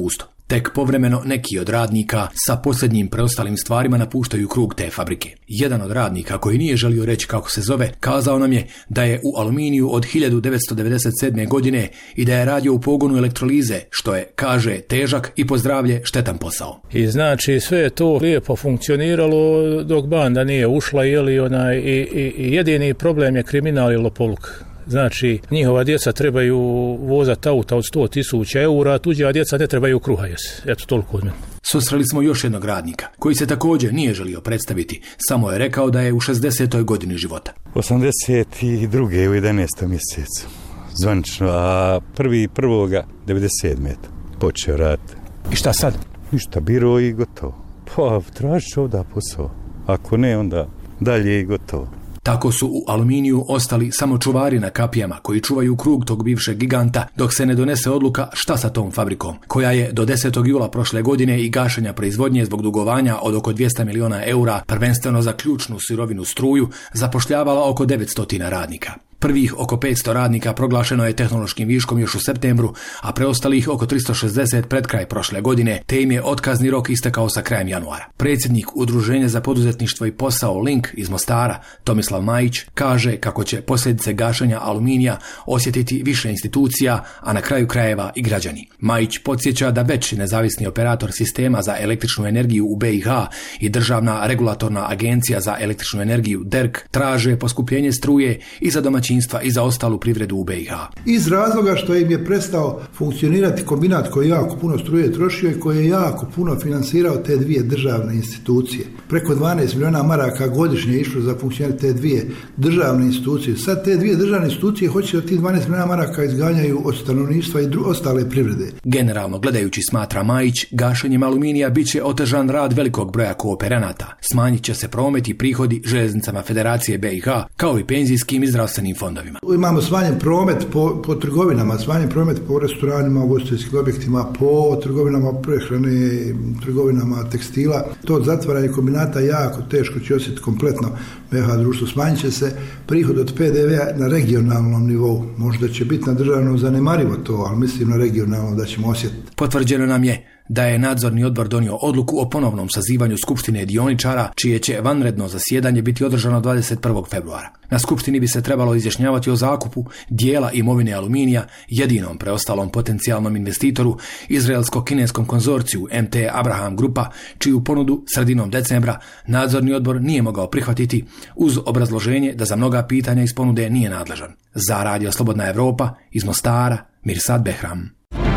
Tek povremeno neki od radnika sa posljednjim preostalim stvarima napuštaju krug te fabrike. Jedan od radnika, koji nije želio reći kako se zove, kazao nam je da je u Aluminiju od hiljadu devetsto devedeset sedme. godine i da je radio u pogonu elektrolize, što je, kaže, težak i po zdravlje štetan posao. I znači sve je to lijepo funkcioniralo dok banda nije ušla, jeli, onaj, i, i, i jedini problem je kriminal i lopovluk. Znači, njihova djeca trebaju vozati auta od sto tisuća eura, a tuđa djeca ne trebaju kruha jesti. Eto, toliko od mene. Susreli smo još jednog radnika, koji se također nije želio predstaviti, samo je rekao da je u šezdesetoj godini života. osamdeset druge u jedanaestom mjesecu, zvanično, a prvi prvoga devedeset sedme počeo rad. I šta sad? Ništa, biro i gotovo. Pa, tražiš ovdje posao. Ako ne, onda dalje i gotovo. Tako su u Aluminiju ostali samo čuvari na kapijama koji čuvaju krug tog bivšeg giganta dok se ne donese odluka šta sa tom fabrikom, koja je do desetog jula prošle godine i gašenja proizvodnje zbog dugovanja od oko dvjesto miliona eura, prvenstveno za ključnu sirovinu struju, zapošljavala oko devetsto radnika. Prvih oko petsto radnika proglašeno je tehnološkim viškom još u septembru, a preostalih oko tristo šezdeset pred kraj prošle godine, te im je otkazni rok istekao sa krajem januara. Predsjednik Udruženja za poduzetništvo i posao Link iz Mostara, Tomislav Majić, kaže kako će posljedice gašenja Aluminija osjetiti više institucija, a na kraju krajeva i građani. Majić podsjeća da već nezavisni operator sistema za električnu energiju u B i H i Državna regulatorna agencija za električnu energiju D E R K traže poskupljenje struje i za domaćinstva i za ostalu privredu u B i H. Iz razloga što im je prestao funkcionirati kombinat koji jako puno struje trošio i koji je jako puno finansirao te dvije državne institucije. Preko dvanaest miliona maraka godišnje je išlo za funkcionirati te dvije državne institucije. Sad te dvije državne institucije hoće da ti dvanaest miliona maraka izganjaju od stanovništva i dru- ostale privrede. Generalno gledajući, smatra Majić, gašenjem Aluminija bit će otežan rad velikog broja kooperanata. Smanjit će se promet i prihodi željeznicama Federacije B i H, kao i penzijskim i zdravstvenim fondovima. Imamo smanjen promet po, po trgovinama, smanjen promet po restoranima, ugostiteljskim objektima, po trgovinama prehrane, trgovinama tekstila. To zatvaranje kombinata jako teško će osjetiti kompletno B i H društvo. Smanjit će se prihod od P D V-a na regionalnom nivou. Možda će biti na državnom zanemarivo to, ali mislim na regionalno da ćemo osjetiti. Potvrđeno nam je da je nadzorni odbor donio odluku o ponovnom sazivanju skupštine dioničara, čije će vanredno zasjedanje biti održano dvadeset prvog februara. Na skupštini bi se trebalo izjašnjavati o zakupu dijela imovine Aluminija, jedinom preostalom potencijalnom investitoru, izraelsko-kineskom konzorciju M T Abraham Grupa, čiju ponudu sredinom decembra nadzorni odbor nije mogao prihvatiti uz obrazloženje da za mnoga pitanja iz ponude nije nadležan. Za Radio Slobodna Evropa iz Mostara, Mirsad Behram.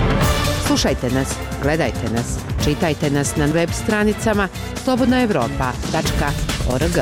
Slušajte nas, gledajte nas, čitajte nas na web stranicama slobodna evropa tačka org.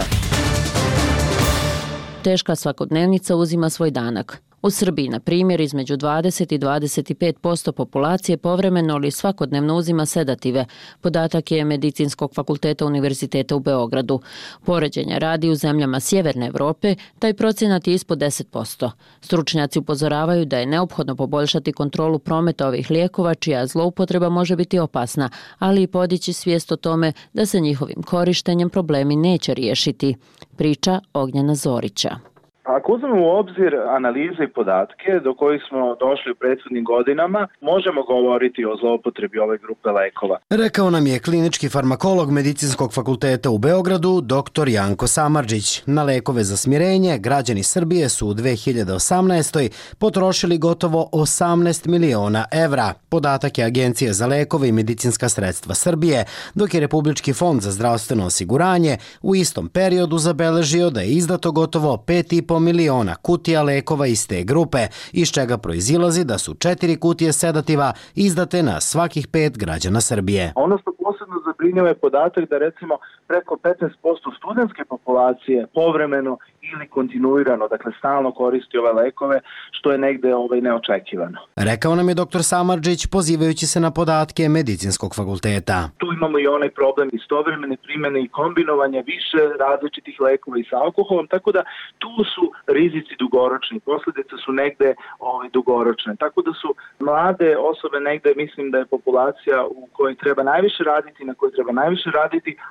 Teška svakodnevnica uzima svoj danak. U Srbiji, na primjer, između dvadeset i dvadeset pet posto populacije povremeno ili svakodnevno uzima sedative. Podatak je Medicinskog fakulteta Univerziteta u Beogradu. Poređenja radi u zemljama Sjeverne Evrope, taj procenat je ispod deset posto. Stručnjaci upozoravaju da je neophodno poboljšati kontrolu prometa ovih lijekova, čija zloupotreba može biti opasna, ali i podići svijest o tome da se njihovim korištenjem problemi neće riješiti. Priča Ognjena Zorića. Ako uzmemo u obzir analize i podatke do kojih smo došli u prethodnim godinama, možemo govoriti o zloupotrebi ove grupe lekova. Rekao nam je klinički farmakolog Medicinskog fakulteta u Beogradu, doktor Janko Samardžić. Na lekove za smirenje građani Srbije su u dve hiljade osamnaestoj. potrošili gotovo osamnaest miliona evra. Podatak je Agencije za lekove i medicinska sredstva Srbije, dok je Republički fond za zdravstveno osiguranje u istom periodu zabeležio da je izdato gotovo pet i po miliona kutija lekova iz te grupe, iz čega proizilazi da su četiri kutije sedativa izdate na svakih pet građana Srbije. Ono što posebno zabrinjava je podatak da recimo preko petnaest posto studentske populacije povremeno ili kontinuirano, dakle stalno koristi ove lekove, što je negde ovaj neočekivano. Rekao nam je doktor Samardžić pozivajući se na podatke Medicinskog fakulteta. Tu imamo i onaj problem istovremene primjene i kombinovanja više različitih lekova i sa alkoholom, tako da tu su rizici dugoročni, posljedice su negde ovaj, dugoročne. Tako da su mlade osobe negde, mislim da je populacija u kojoj treba najviše raditi, na kojoj treba najviše raditi. Od dve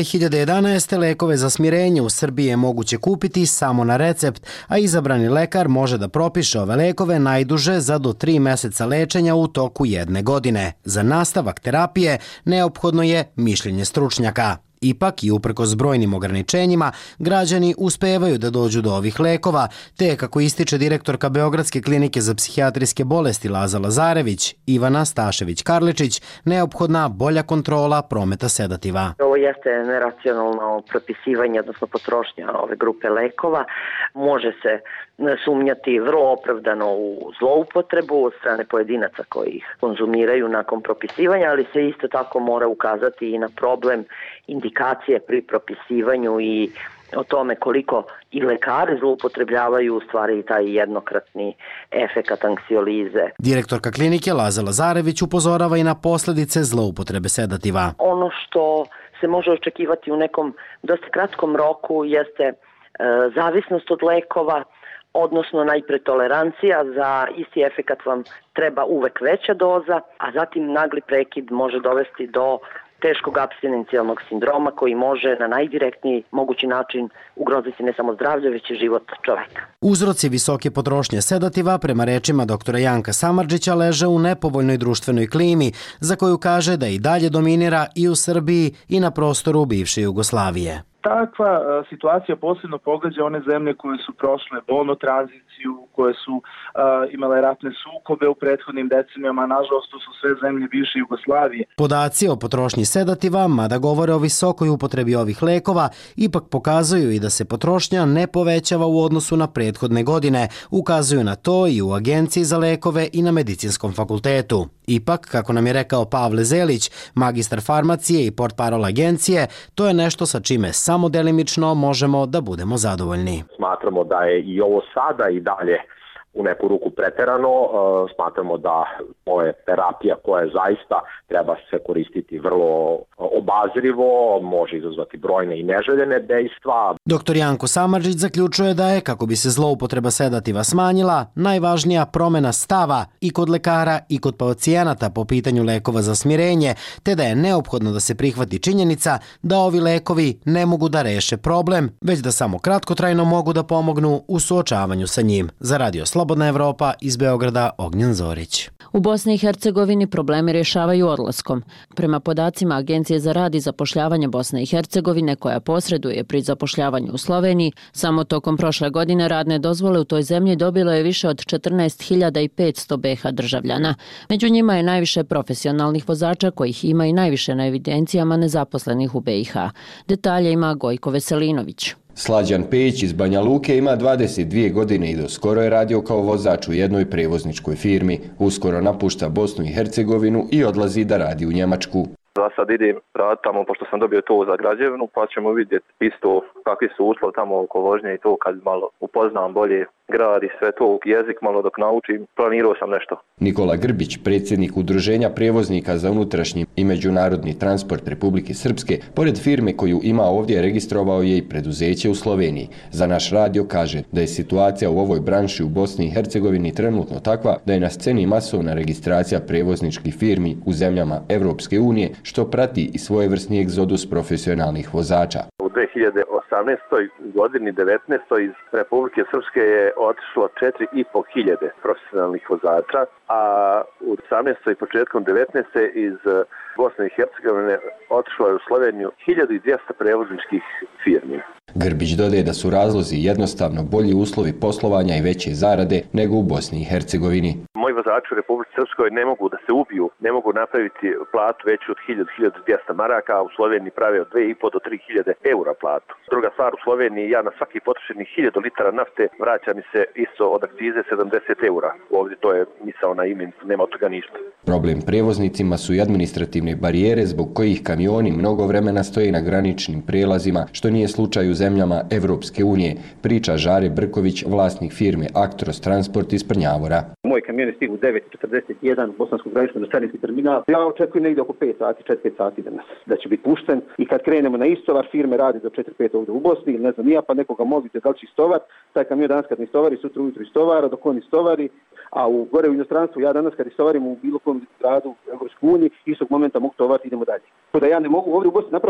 hiljade jedanaeste. lekove za smirenje u Srbiji je moguće kupiti samo na recept, a izabrani lekar može da propiše ove lekove najduže za do tri meseca lečenja u toku jedne godine. Za nastavak terapije neophodno je mišljenje stručnjaka. Ipak i uprkos brojnim ograničenjima, građani uspevaju da dođu do ovih lekova, te, kako ističe direktorka Beogradske klinike za psihijatrijske bolesti Laza Lazarević, Ivana Stašević-Karličić, neophodna bolja kontrola prometa sedativa. Ovo jeste neracionalno propisivanje, odnosno potrošnja ove grupe lekova. Može se sumnjati vrlo opravdano u zloupotrebu od strane pojedinaca koji ih konzumiraju nakon propisivanja, ali se isto tako mora ukazati i na problem indikacije pri propisivanju i o tome koliko i lekari zloupotrebljavaju u stvari taj jednokratni efekat anksiolize. Direktorka klinike Laza Lazarević upozorava i na posljedice zloupotrebe sedativa. Ono što se može očekivati u nekom dosta kratkom roku jeste e, zavisnost od lekova, odnosno najpre tolerancija. Za isti efekat vam treba uvek veća doza, a zatim nagli prekid može dovesti do teškog apstinencijalnog sindroma koji može na najdirektniji mogući način ugroziti ne samo zdravlje, već i život čoveka. Uzroci visoke potrošnje sedativa, prema rečima doktora Janka Samardžića, leže u nepovoljnoj društvenoj klimi, za koju kaže da i dalje dominira i u Srbiji i na prostoru bivše Jugoslavije. Takva uh, situacija posebno pogađa one zemlje koje su prošle bolnu tranziciju, koje su uh, imale ratne sukobe u prethodnim decenijama, nažalost to su sve zemlje bivše Jugoslavije. Podaci o potrošnji sedativa, mada govore o visokoj upotrebi ovih lekova, ipak pokazuju i da se potrošnja ne povećava u odnosu na prethodne godine. Ukazuju na to i u Agenciji za lekove i na Medicinskom fakultetu. Ipak, kako nam je rekao Pavle Zelić, magistar farmacije i portparol agencije, to je nešto sa čime samo delimično možemo da budemo zadovoljni. Smatramo da je i ovo sada i dalje u neku ruku preterano. Smatramo da ovo je terapija koja zaista treba se koristiti vrlo obazrivo, može izazvati brojne i neželjene dejstva. Doktor Janko Samardžić zaključuje da je, kako bi se zloupotreba sedativa smanjila, najvažnija promjena stava i kod lekara i kod pacijenata po pitanju lekova za smirenje, te da je neophodno da se prihvati činjenica da ovi lekovi ne mogu da reše problem, već da samo kratkotrajno mogu da pomognu u suočavanju sa njim. Za Radio Slobodna Evropa, iz Beograda, Ognjen Zorić. U Bosni i Hercegovini problemi rješavaju odlaskom. Prema podacima Agencije za rad i zapošljavanje Bosne i Hercegovine, koja posreduje pri zapošljavanju u Sloveniji, samo tokom prošle godine radne dozvole u toj zemlji dobilo je više od četrnaest hiljada petsto be ha državljana. Među njima je najviše profesionalnih vozača, kojih ima i najviše na evidencijama nezaposlenih u be i ha. Detalje ima Gojko Veselinović. Slađan Pejić iz Banja Luke ima dvadeset dvije godine i do skoro je radio kao vozač u jednoj prevozničkoj firmi. Uskoro napušta Bosnu i Hercegovinu i odlazi da radi u Njemačku. Za sad idem rad tamo, pošto sam dobio to za građevnu, pa ćemo vidjeti isto kakvi su uslovi tamo oko vožnje i to kad malo upoznam bolje grad i sve to, jezik malo dok naučim, planirao sam nešto. Nikola Grbić, predsjednik Udruženja prijevoznika za unutrašnji i međunarodni transport Republike Srpske, pored firme koju ima ovdje, registrovao je i preduzeće u Sloveniji. Za naš radio kaže da je situacija u ovoj branši u Bosni i Hercegovini trenutno takva da je na sceni masovna registracija prevozničkih firmi u zemljama Evropske unije, što prati i svojevrsni egzodus profesionalnih vozača. U dve hiljade osamnaestoj godini devetnaestoj iz Republike Srpske je otišlo četiri i po hiljade profesionalnih vozača, a u osamnaestoj i početkom devetnaeste iz Bosne i Hercegovine otišlo je u Sloveniju hiljadu dvjesto prevozničkih firmi. Grbić dodaje da su razlozi jednostavno bolji uslovi poslovanja i veće zarade nego u Bosni i Hercegovini. Moji vozači u Republici Srpskoj ne mogu da se ubiju, ne mogu napraviti platu veću od hiljadu do hiljadu dvjesto maraka, a u Sloveniji prave od dve i po do tri hiljade eura platu. Druga stvar, u Sloveniji ja na svaki potrošeni hiljadu litara nafte vraća mi se isto od akcize sedamdeset eura. Ovdje to je misao na imen, nema od toga ništa. Problem prevoznicima su i administrativne barijere zbog kojih kamioni mnogo vremena stoje na graničnim prijelazima, što nije slučaj u zemljama Evropske unije, priča Žare Brković, vlasnik firme Actros Transport iz Prnjavora. Moj kamion je stigu u devet četrdeset jedan bosanskog graničnog carinski terminal. Ja očekujem negdje oko pet sati, četiri pet sati danas da će biti pušten i kad krenemo na istovar, firme radi do četiri pet ovdje u Bosni, ne znam nija, pa nekoga molite da li će istovar. Taj kamion danas kad ne istovari, sutra ujutro istovara, dok on istovari, a u gore u inostranstvu ja danas kad istovarim u bilo kom gradu u Evropskoj uniji, istog momenta mogu tovariti, idemo dalje. To da ja ne mogu ovdje u Bosni napraviti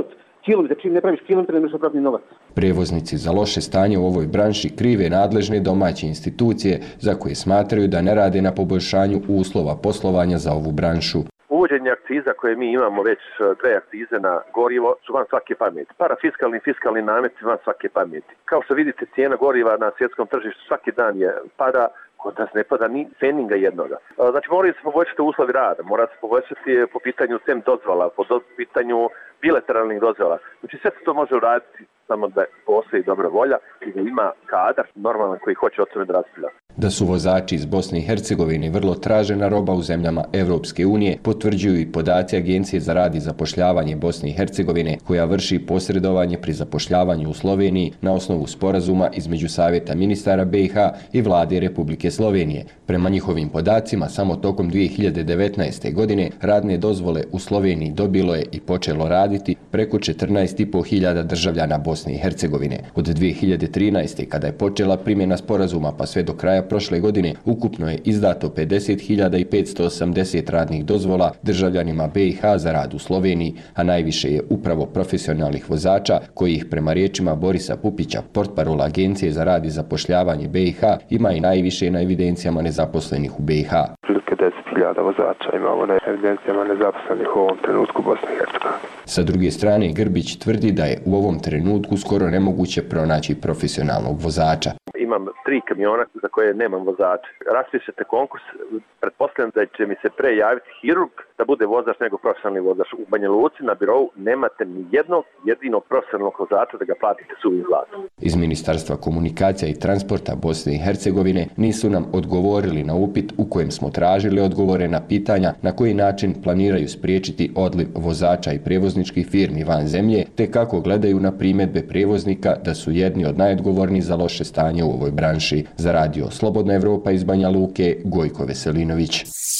kilometre, čim ne praviš kilometre, ne možeš praviti novac. Prevoznici za loše stanje u ovoj branši krive nadležne domaće institucije za koje smatraju da ne rade na poboljšanju uslova poslovanja za ovu branšu. Uvođenje akciza koje mi imamo već dve akcize na gorivo su van svake pameti. Parafiskalni i fiskalni nameti van svake pameti. Kao što vidite, cijena goriva na svjetskom tržištu svaki dan je pada, kod nas ne pada ni ceninga jednoga. Znači moraju se poboljšati uslovi rada, mora se poboljšati po pitanju sem dozvola, po pitanju bilateralnih dozvola. Znači sve se to može uraditi samo da postoji dobra volja i da ima kadar normalan koji hoće o tome da raspravlja. Da su vozači iz Bosne i Hercegovine vrlo tražena roba u zemljama Evropske unije, potvrđuju i podaci Agencije za rad i zapošljavanje Bosne i Hercegovine, koja vrši posredovanje pri zapošljavanju u Sloveniji na osnovu sporazuma između Savjeta ministara B i H i Vlade Republike Slovenije. Prema njihovim podacima, samo tokom dvije hiljade devetnaeste. godine radne dozvole u Sloveniji dobilo je i počelo raditi preko četrnaest i po hiljada državljana Bosne i Hercegovine. Od dvije hiljade trinaeste. kada je počela primjena sporazuma pa sve do kraja prošle godine, ukupno je izdato pedeset hiljada petsto osamdeset radnih dozvola državljanima B i H za rad u Sloveniji, a najviše je upravo profesionalnih vozača, kojih prema riječima Borisa Pupića, portparola Agencije za rad i zapošljavanje B i H, ima i najviše na evidencijama nezaposlenih u B i H. Prilike deset hiljada vozača imamo na evidencijama nezaposlenih u ovom trenutku u Bosni i Hercegovini. Sa druge strane, Grbić tvrdi da je u ovom trenutku skoro nemoguće pronaći profesionalnog vozača. Imam tri kamiona za koje nemam vozača. Raspišete konkurs, pretpostavljam da će mi se pre javiti hirurg da bude vozač nego profesionalni vozač. U Banja Luci na birovu nemate ni jednog jedinog profesionalnog vozača da ga platite suvim zlatom. Iz Ministarstva komunikacija i transporta Bosne i Hercegovine nisu nam odgovorili na upit u kojem smo tražili odgovore na pitanja na koji način planiraju spriječiti odliv vozača i prevozničkih firmi van zemlje, te kako gledaju na primjedbe prevoznika da su jedni od najodgovornijih za loše stanje u ovoj branši. Za radio Slobodna Evropa iz Banja Luke, Gojko Veselinović.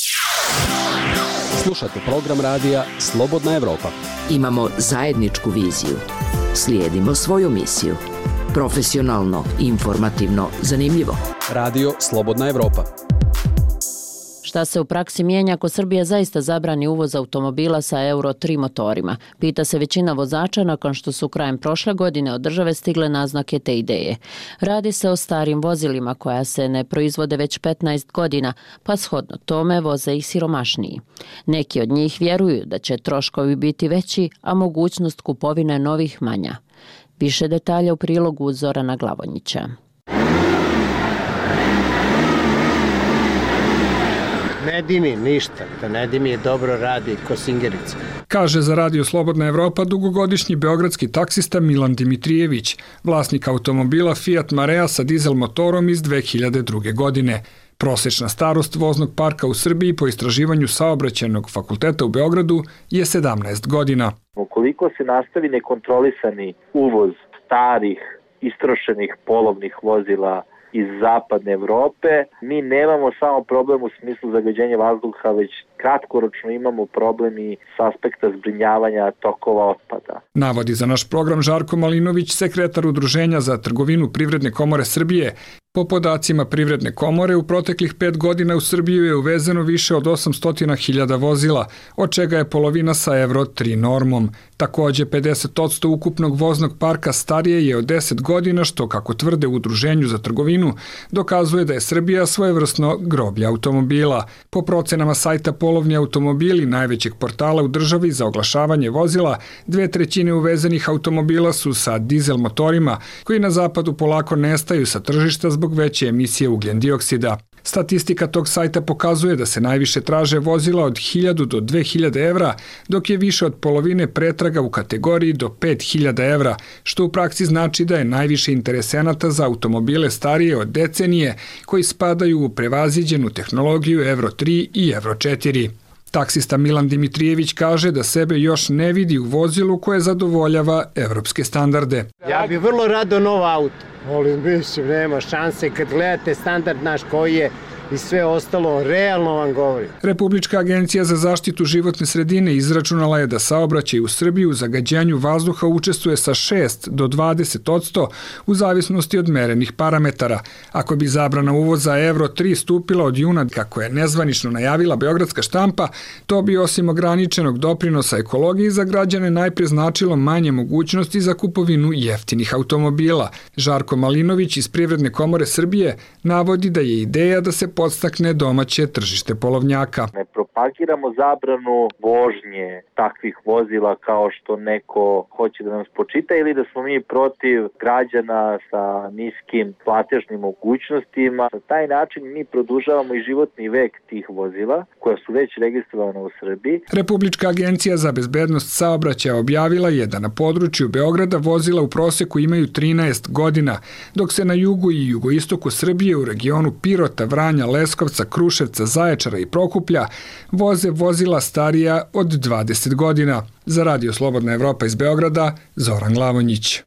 Slušate program radija Slobodna Evropa. Imamo zajedničku viziju. Slijedimo svoju misiju. Profesionalno, informativno, zanimljivo. Radio Slobodna Evropa. Šta se u praksi mijenja ako Srbija zaista zabrani uvoz automobila sa Euro tri motorima? Pita se većina vozača nakon što su krajem prošle godine od države stigle naznake te ideje. Radi se o starim vozilima koja se ne proizvode već petnaest godina, pa shodno tome voze i siromašniji. Neki od njih vjeruju da će troškovi biti veći, a mogućnost kupovine novih manja. Više detalja u prilogu Zorana Glavonjića. Ne dimi ništa, da ne dimi dobro radi ko singerica. Kaže za Radio Slobodna Evropa dugogodišnji beogradski taksista Milan Dimitrijević, vlasnik automobila Fiat Marea sa dizel motorom iz dve hiljade druge. godine. Prosječna starost voznog parka u Srbiji po istraživanju Saobraćajnog fakulteta u Beogradu je sedamnaest godina. Ukoliko se nastavi nekontrolisani uvoz starih, istrošenih polovnih vozila iz zapadne Evrope, mi nemamo samo problem u smislu zagađenja vazduha, već kratkoročno imamo problem i s aspekta zbrinjavanja tokova otpada. Navodi za naš program Žarko Malinović, sekretar Udruženja za trgovinu Privredne komore Srbije. Po podacima Privredne komore, u proteklih pet godina u Srbiju je uvezeno više od osamsto hiljada vozila, od čega je polovina sa Euro tri normom. Takođe, pedeset posto ukupnog voznog parka starije je od deset godina, što, kako tvrde u Udruženju za trgovinu, dokazuje da je Srbija svojevrsno groblje automobila. Po procenama sajta Polovni automobili, najvećeg portala u državi za oglašavanje vozila, dve trećine uvezenih automobila su sa dizel motorima, koji na zapadu polako nestaju sa tržišta zbog veće emisije ugljen dioksida. Statistika tog sajta pokazuje da se najviše traže vozila od hiljadu do dve hiljade evra, dok je više od polovine pretraga u kategoriji do pet hiljada evra, što u praksi znači da je najviše interesenata za automobile starije od decenije, koji spadaju u prevaziđenu tehnologiju Euro tri i Euro četiri. Taksista Milan Dimitrijević kaže da sebe još ne vidi u vozilu koje zadovoljava evropske standarde. Ja bi vrlo rado nov auto. Molim, mislim, nema šanse. Kad gledate standard naš koji je i sve ostalo, realno vam govorim. Republička agencija za zaštitu životne sredine izračunala je da saobraćaj u Srbiji u zagađenju vazduha učestvuje sa šest do dvadeset odsto u zavisnosti od merenih parametara. Ako bi zabrana uvoza Euro tri stupila od juna, kako je nezvanično najavila beogradska štampa, to bi osim ograničenog doprinosa ekologiji za građane najpre značilo manje mogućnosti za kupovinu jeftinih automobila. Žarko Malinović iz Privredne komore Srbije navodi da je ideja da se podstakne domaće tržište polovnjaka. Ne propagiramo zabranu vožnje takvih vozila kao što neko hoće da nam spočita ili da smo mi protiv građana sa niskim platežnim mogućnostima. Na taj način mi produžavamo i životni vek tih vozila koja su već registrovana u Srbiji. Republička agencija za bezbednost saobraćaja objavila je da na području Beograda vozila u proseku imaju trinaest godina, dok se na jugu i jugoistoku Srbije u regionu Pirota, Vranja, Leskovca, Kruševca, Zaječara i Prokuplja voze vozila starija od dvadeset godina. Za Radio Slobodna Evropa iz Beograda, Zoran Glavonjić.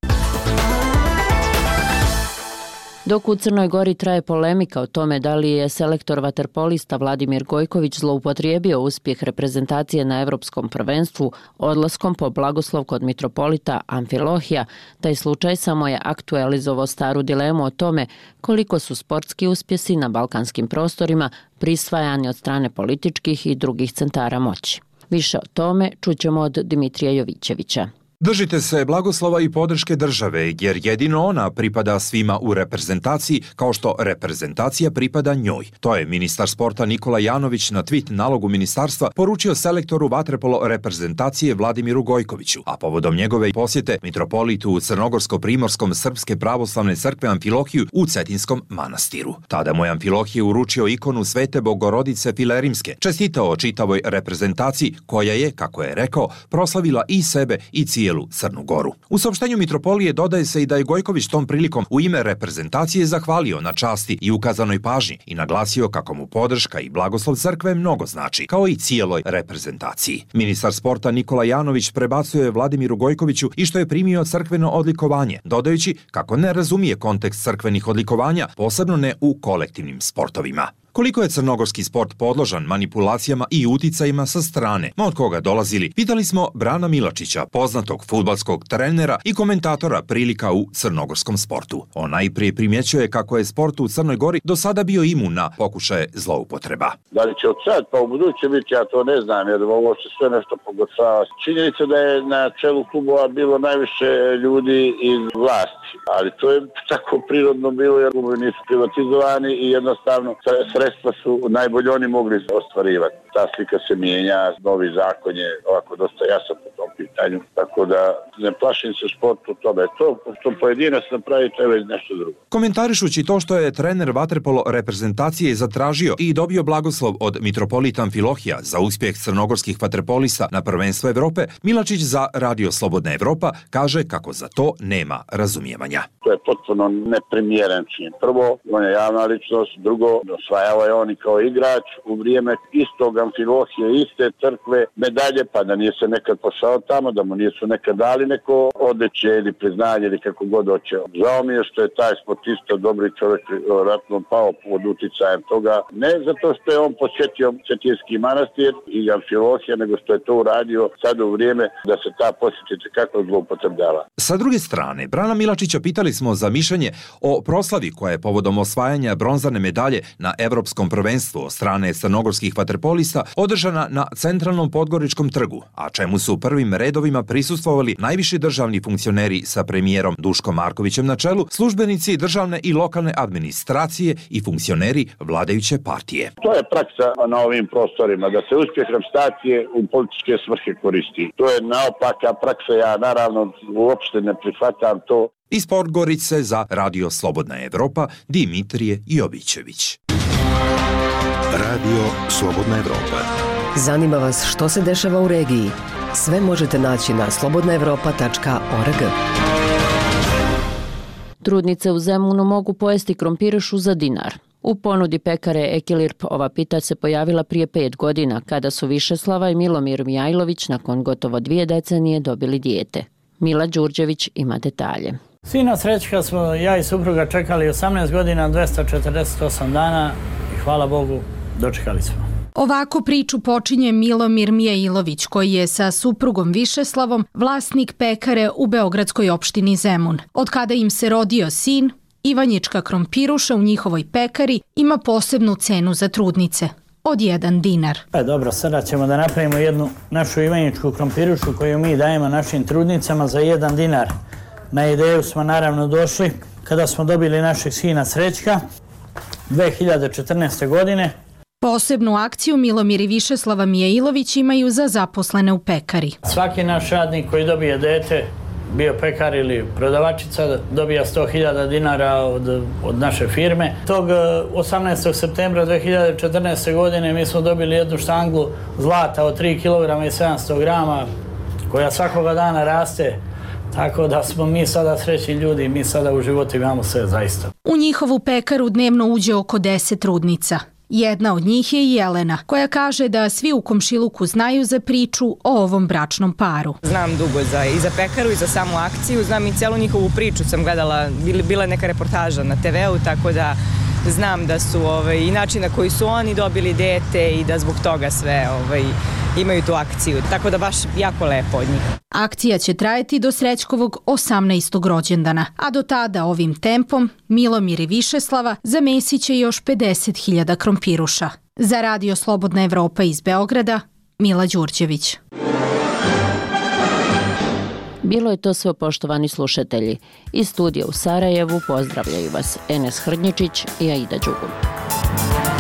Dok u Crnoj Gori traje polemika o tome da li je selektor vaterpolista Vladimir Gojković zloupotrijebio uspjeh reprezentacije na Evropskom prvenstvu odlaskom po blagoslov kod mitropolita Amfilohija, taj slučaj samo je aktualizovao staru dilemu o tome koliko su sportski uspjesi na balkanskim prostorima prisvajani od strane političkih i drugih centara moći. Više o tome čućemo od Dimitrija Jovićevića. Držite se blagoslova i podrške države, jer jedino ona pripada svima u reprezentaciji, kao što reprezentacija pripada njoj. To je ministar sporta Nikola Janović na tweet nalogu ministarstva poručio selektoru vaterpolo reprezentacije Vladimiru Gojkoviću, a povodom njegove posjete mitropolitu u Crnogorsko-primorskom Srpske pravoslavne crkve Amfilohiju u Cetinskom manastiru. Tada mu je Amfilohije uručio ikonu Svete Bogorodice Filerimske, čestitao čitavoj reprezentaciji koja je, kako je rekao, proslavila i sebe i cijelu Crnu Goru. U saopštenju mitropolije dodaje se i da je Gojković tom prilikom u ime reprezentacije zahvalio na časti i ukazanoj pažnji i naglasio kako mu podrška i blagoslov crkve mnogo znači, kao i cijeloj reprezentaciji. Ministar sporta Nikola Janović prebacuje Vladimiru Gojkoviću i što je primio crkveno odlikovanje, dodajući kako ne razumije kontekst crkvenih odlikovanja, posebno ne u kolektivnim sportovima. Koliko je crnogorski sport podložan manipulacijama i uticajima sa strane, ma od koga dolazili, pitali smo Brana Milačića, poznatog fudbalskog trenera i komentatora prilika u crnogorskom sportu. On najprije primjećuje kako je sport u Crnoj Gori do sada bio imun na pokušaje zloupotreba. Da li će od sad pa u buduće biti, ja to ne znam, jer ovo se sve nešto pogoršava. Činjenica da je na čelu klubova bilo najviše ljudi iz vlasti, ali to je tako prirodno bilo jer klubovi nisu privatizovani i jednostavno sredstva su najbolje oni mogli ostvarivati. Ta slika se mijenja, novi zakon je ovako dosta jasan po tom pitanju, tako da ne plašim se sportu tome. To što pojedinac napravi, to je već nešto drugo. Komentarišući to što je trener vaterpolo reprezentacije zatražio i dobio blagoslov od mitropolita Amfilohija za uspjeh crnogorskih vaterpolista na prvenstvu Evrope, Milačić za Radio Slobodna Evropa kaže kako za to nema razumijevanja. To je potpuno neprimjeren čin. Prvo, on je javna ličnost, drugo, osvajao je on i kao igrač u vrijeme istog Amfilohije, iste crkve, medalje, pa da nije se nekad pošao tamo, da mu nisu nekad dali neko odličje ili priznanje ili kako god hoće. Žao mi je što je taj sportista, dobri čovjek, vratno pao pod uticajem toga. Ne zato što je on posjetio Cetinski manastir i Amfilohije, nego što je to uradio sad u vrijeme da se ta posjetite kako zloupotrebljava. Sa druge strane, Brana Milačića pitali smo za mišljenje o proslavi koja je povodom osvajanja bronzane medalje na Evropskom prvenstvu od strane crnogorskih vaterpolista održana na centralnom Podgoričkom trgu, a čemu su u prvim redovima prisustvovali najviši državni funkcioneri sa premijerom Duškom Markovićem na čelu, službenici državne i lokalne administracije i funkcioneri vladajuće partije. To je praksa na ovim prostorima, da se uspjeh reprezentacije u političke svrhe koristi. To je naopaka praksa, ja naravno uopšte ne prihvatam to. Iz Podgorice za Radio Slobodna Evropa, Dimitrije Jovićević. Radio Slobodna Evropa. Zanima vas što se dešava u regiji? Sve možete naći na slobodna evropa tačka org. Trudnice u Zemunu mogu pojesti krompirašu za dinar. U ponudi pekare Ekilirp ova pita se pojavila prije pet godina, kada su Višeslava i Milomir Mijajlović nakon gotovo dvije decenije dobili dijete. Mila Đurđević ima detalje. Svi na sreći kad smo ja i supruga čekali osamnaest godina, dvesta četrdeset osam dana i hvala Bogu, dočekali smo. Ovako priču počinje Milomir Mijailović, koji je sa suprugom Višeslavom vlasnik pekare u beogradskoj opštini Zemun. Od kada im se rodio sin, Ivanjička krompiruša u njihovoj pekari ima posebnu cenu za trudnice od jedan dinar. E, dobro, sada ćemo da napravimo jednu našu Ivanjičku krompirušu koju mi dajemo našim trudnicama za jedan dinar. Na ideju smo naravno došli kada smo dobili našeg sina Srećka dve hiljade četrnaeste. godine. Posebnu akciju Milomir i Višeslava Mijailović imaju za zaposlene u pekari. Svaki naš radnik koji dobije dete, bio pekar ili prodavačica, dobija sto hiljada dinara od, od naše firme. Tog osamnaestog septembra dve hiljade četrnaeste. godine mi smo dobili jednu štanglu zlata od tri kilograma i sedamsto grama koja svakoga dana raste. Tako da smo mi sada srećni ljudi, mi sada u životu imamo sve zaista. U njihovu pekaru dnevno uđe oko deset trudnica. Jedna od njih je i Jelena, koja kaže da svi u komšiluku znaju za priču o ovom bračnom paru. Znam dugo za, i za pekaru i za samu akciju, znam i celu njihovu priču, sam gledala, bila je neka reportaža na te veu, tako da znam da su ovaj, i način na koji su oni dobili dete i da zbog toga sve ovaj, imaju tu akciju. Tako da baš jako lepo od njih. Akcija će trajati do Srećkovog osamnaestog rođendana, a do tada ovim tempom Milomir i Višeslava zamesiće još pedeset hiljada krompiruša. Za Radio Slobodna Evropa iz Beograda, Mila Đurđević. Bilo je to sve, poštovani slušatelji. Iz studija u Sarajevu pozdravljaju vas Enes Hrdnjičić i Aida Đugum.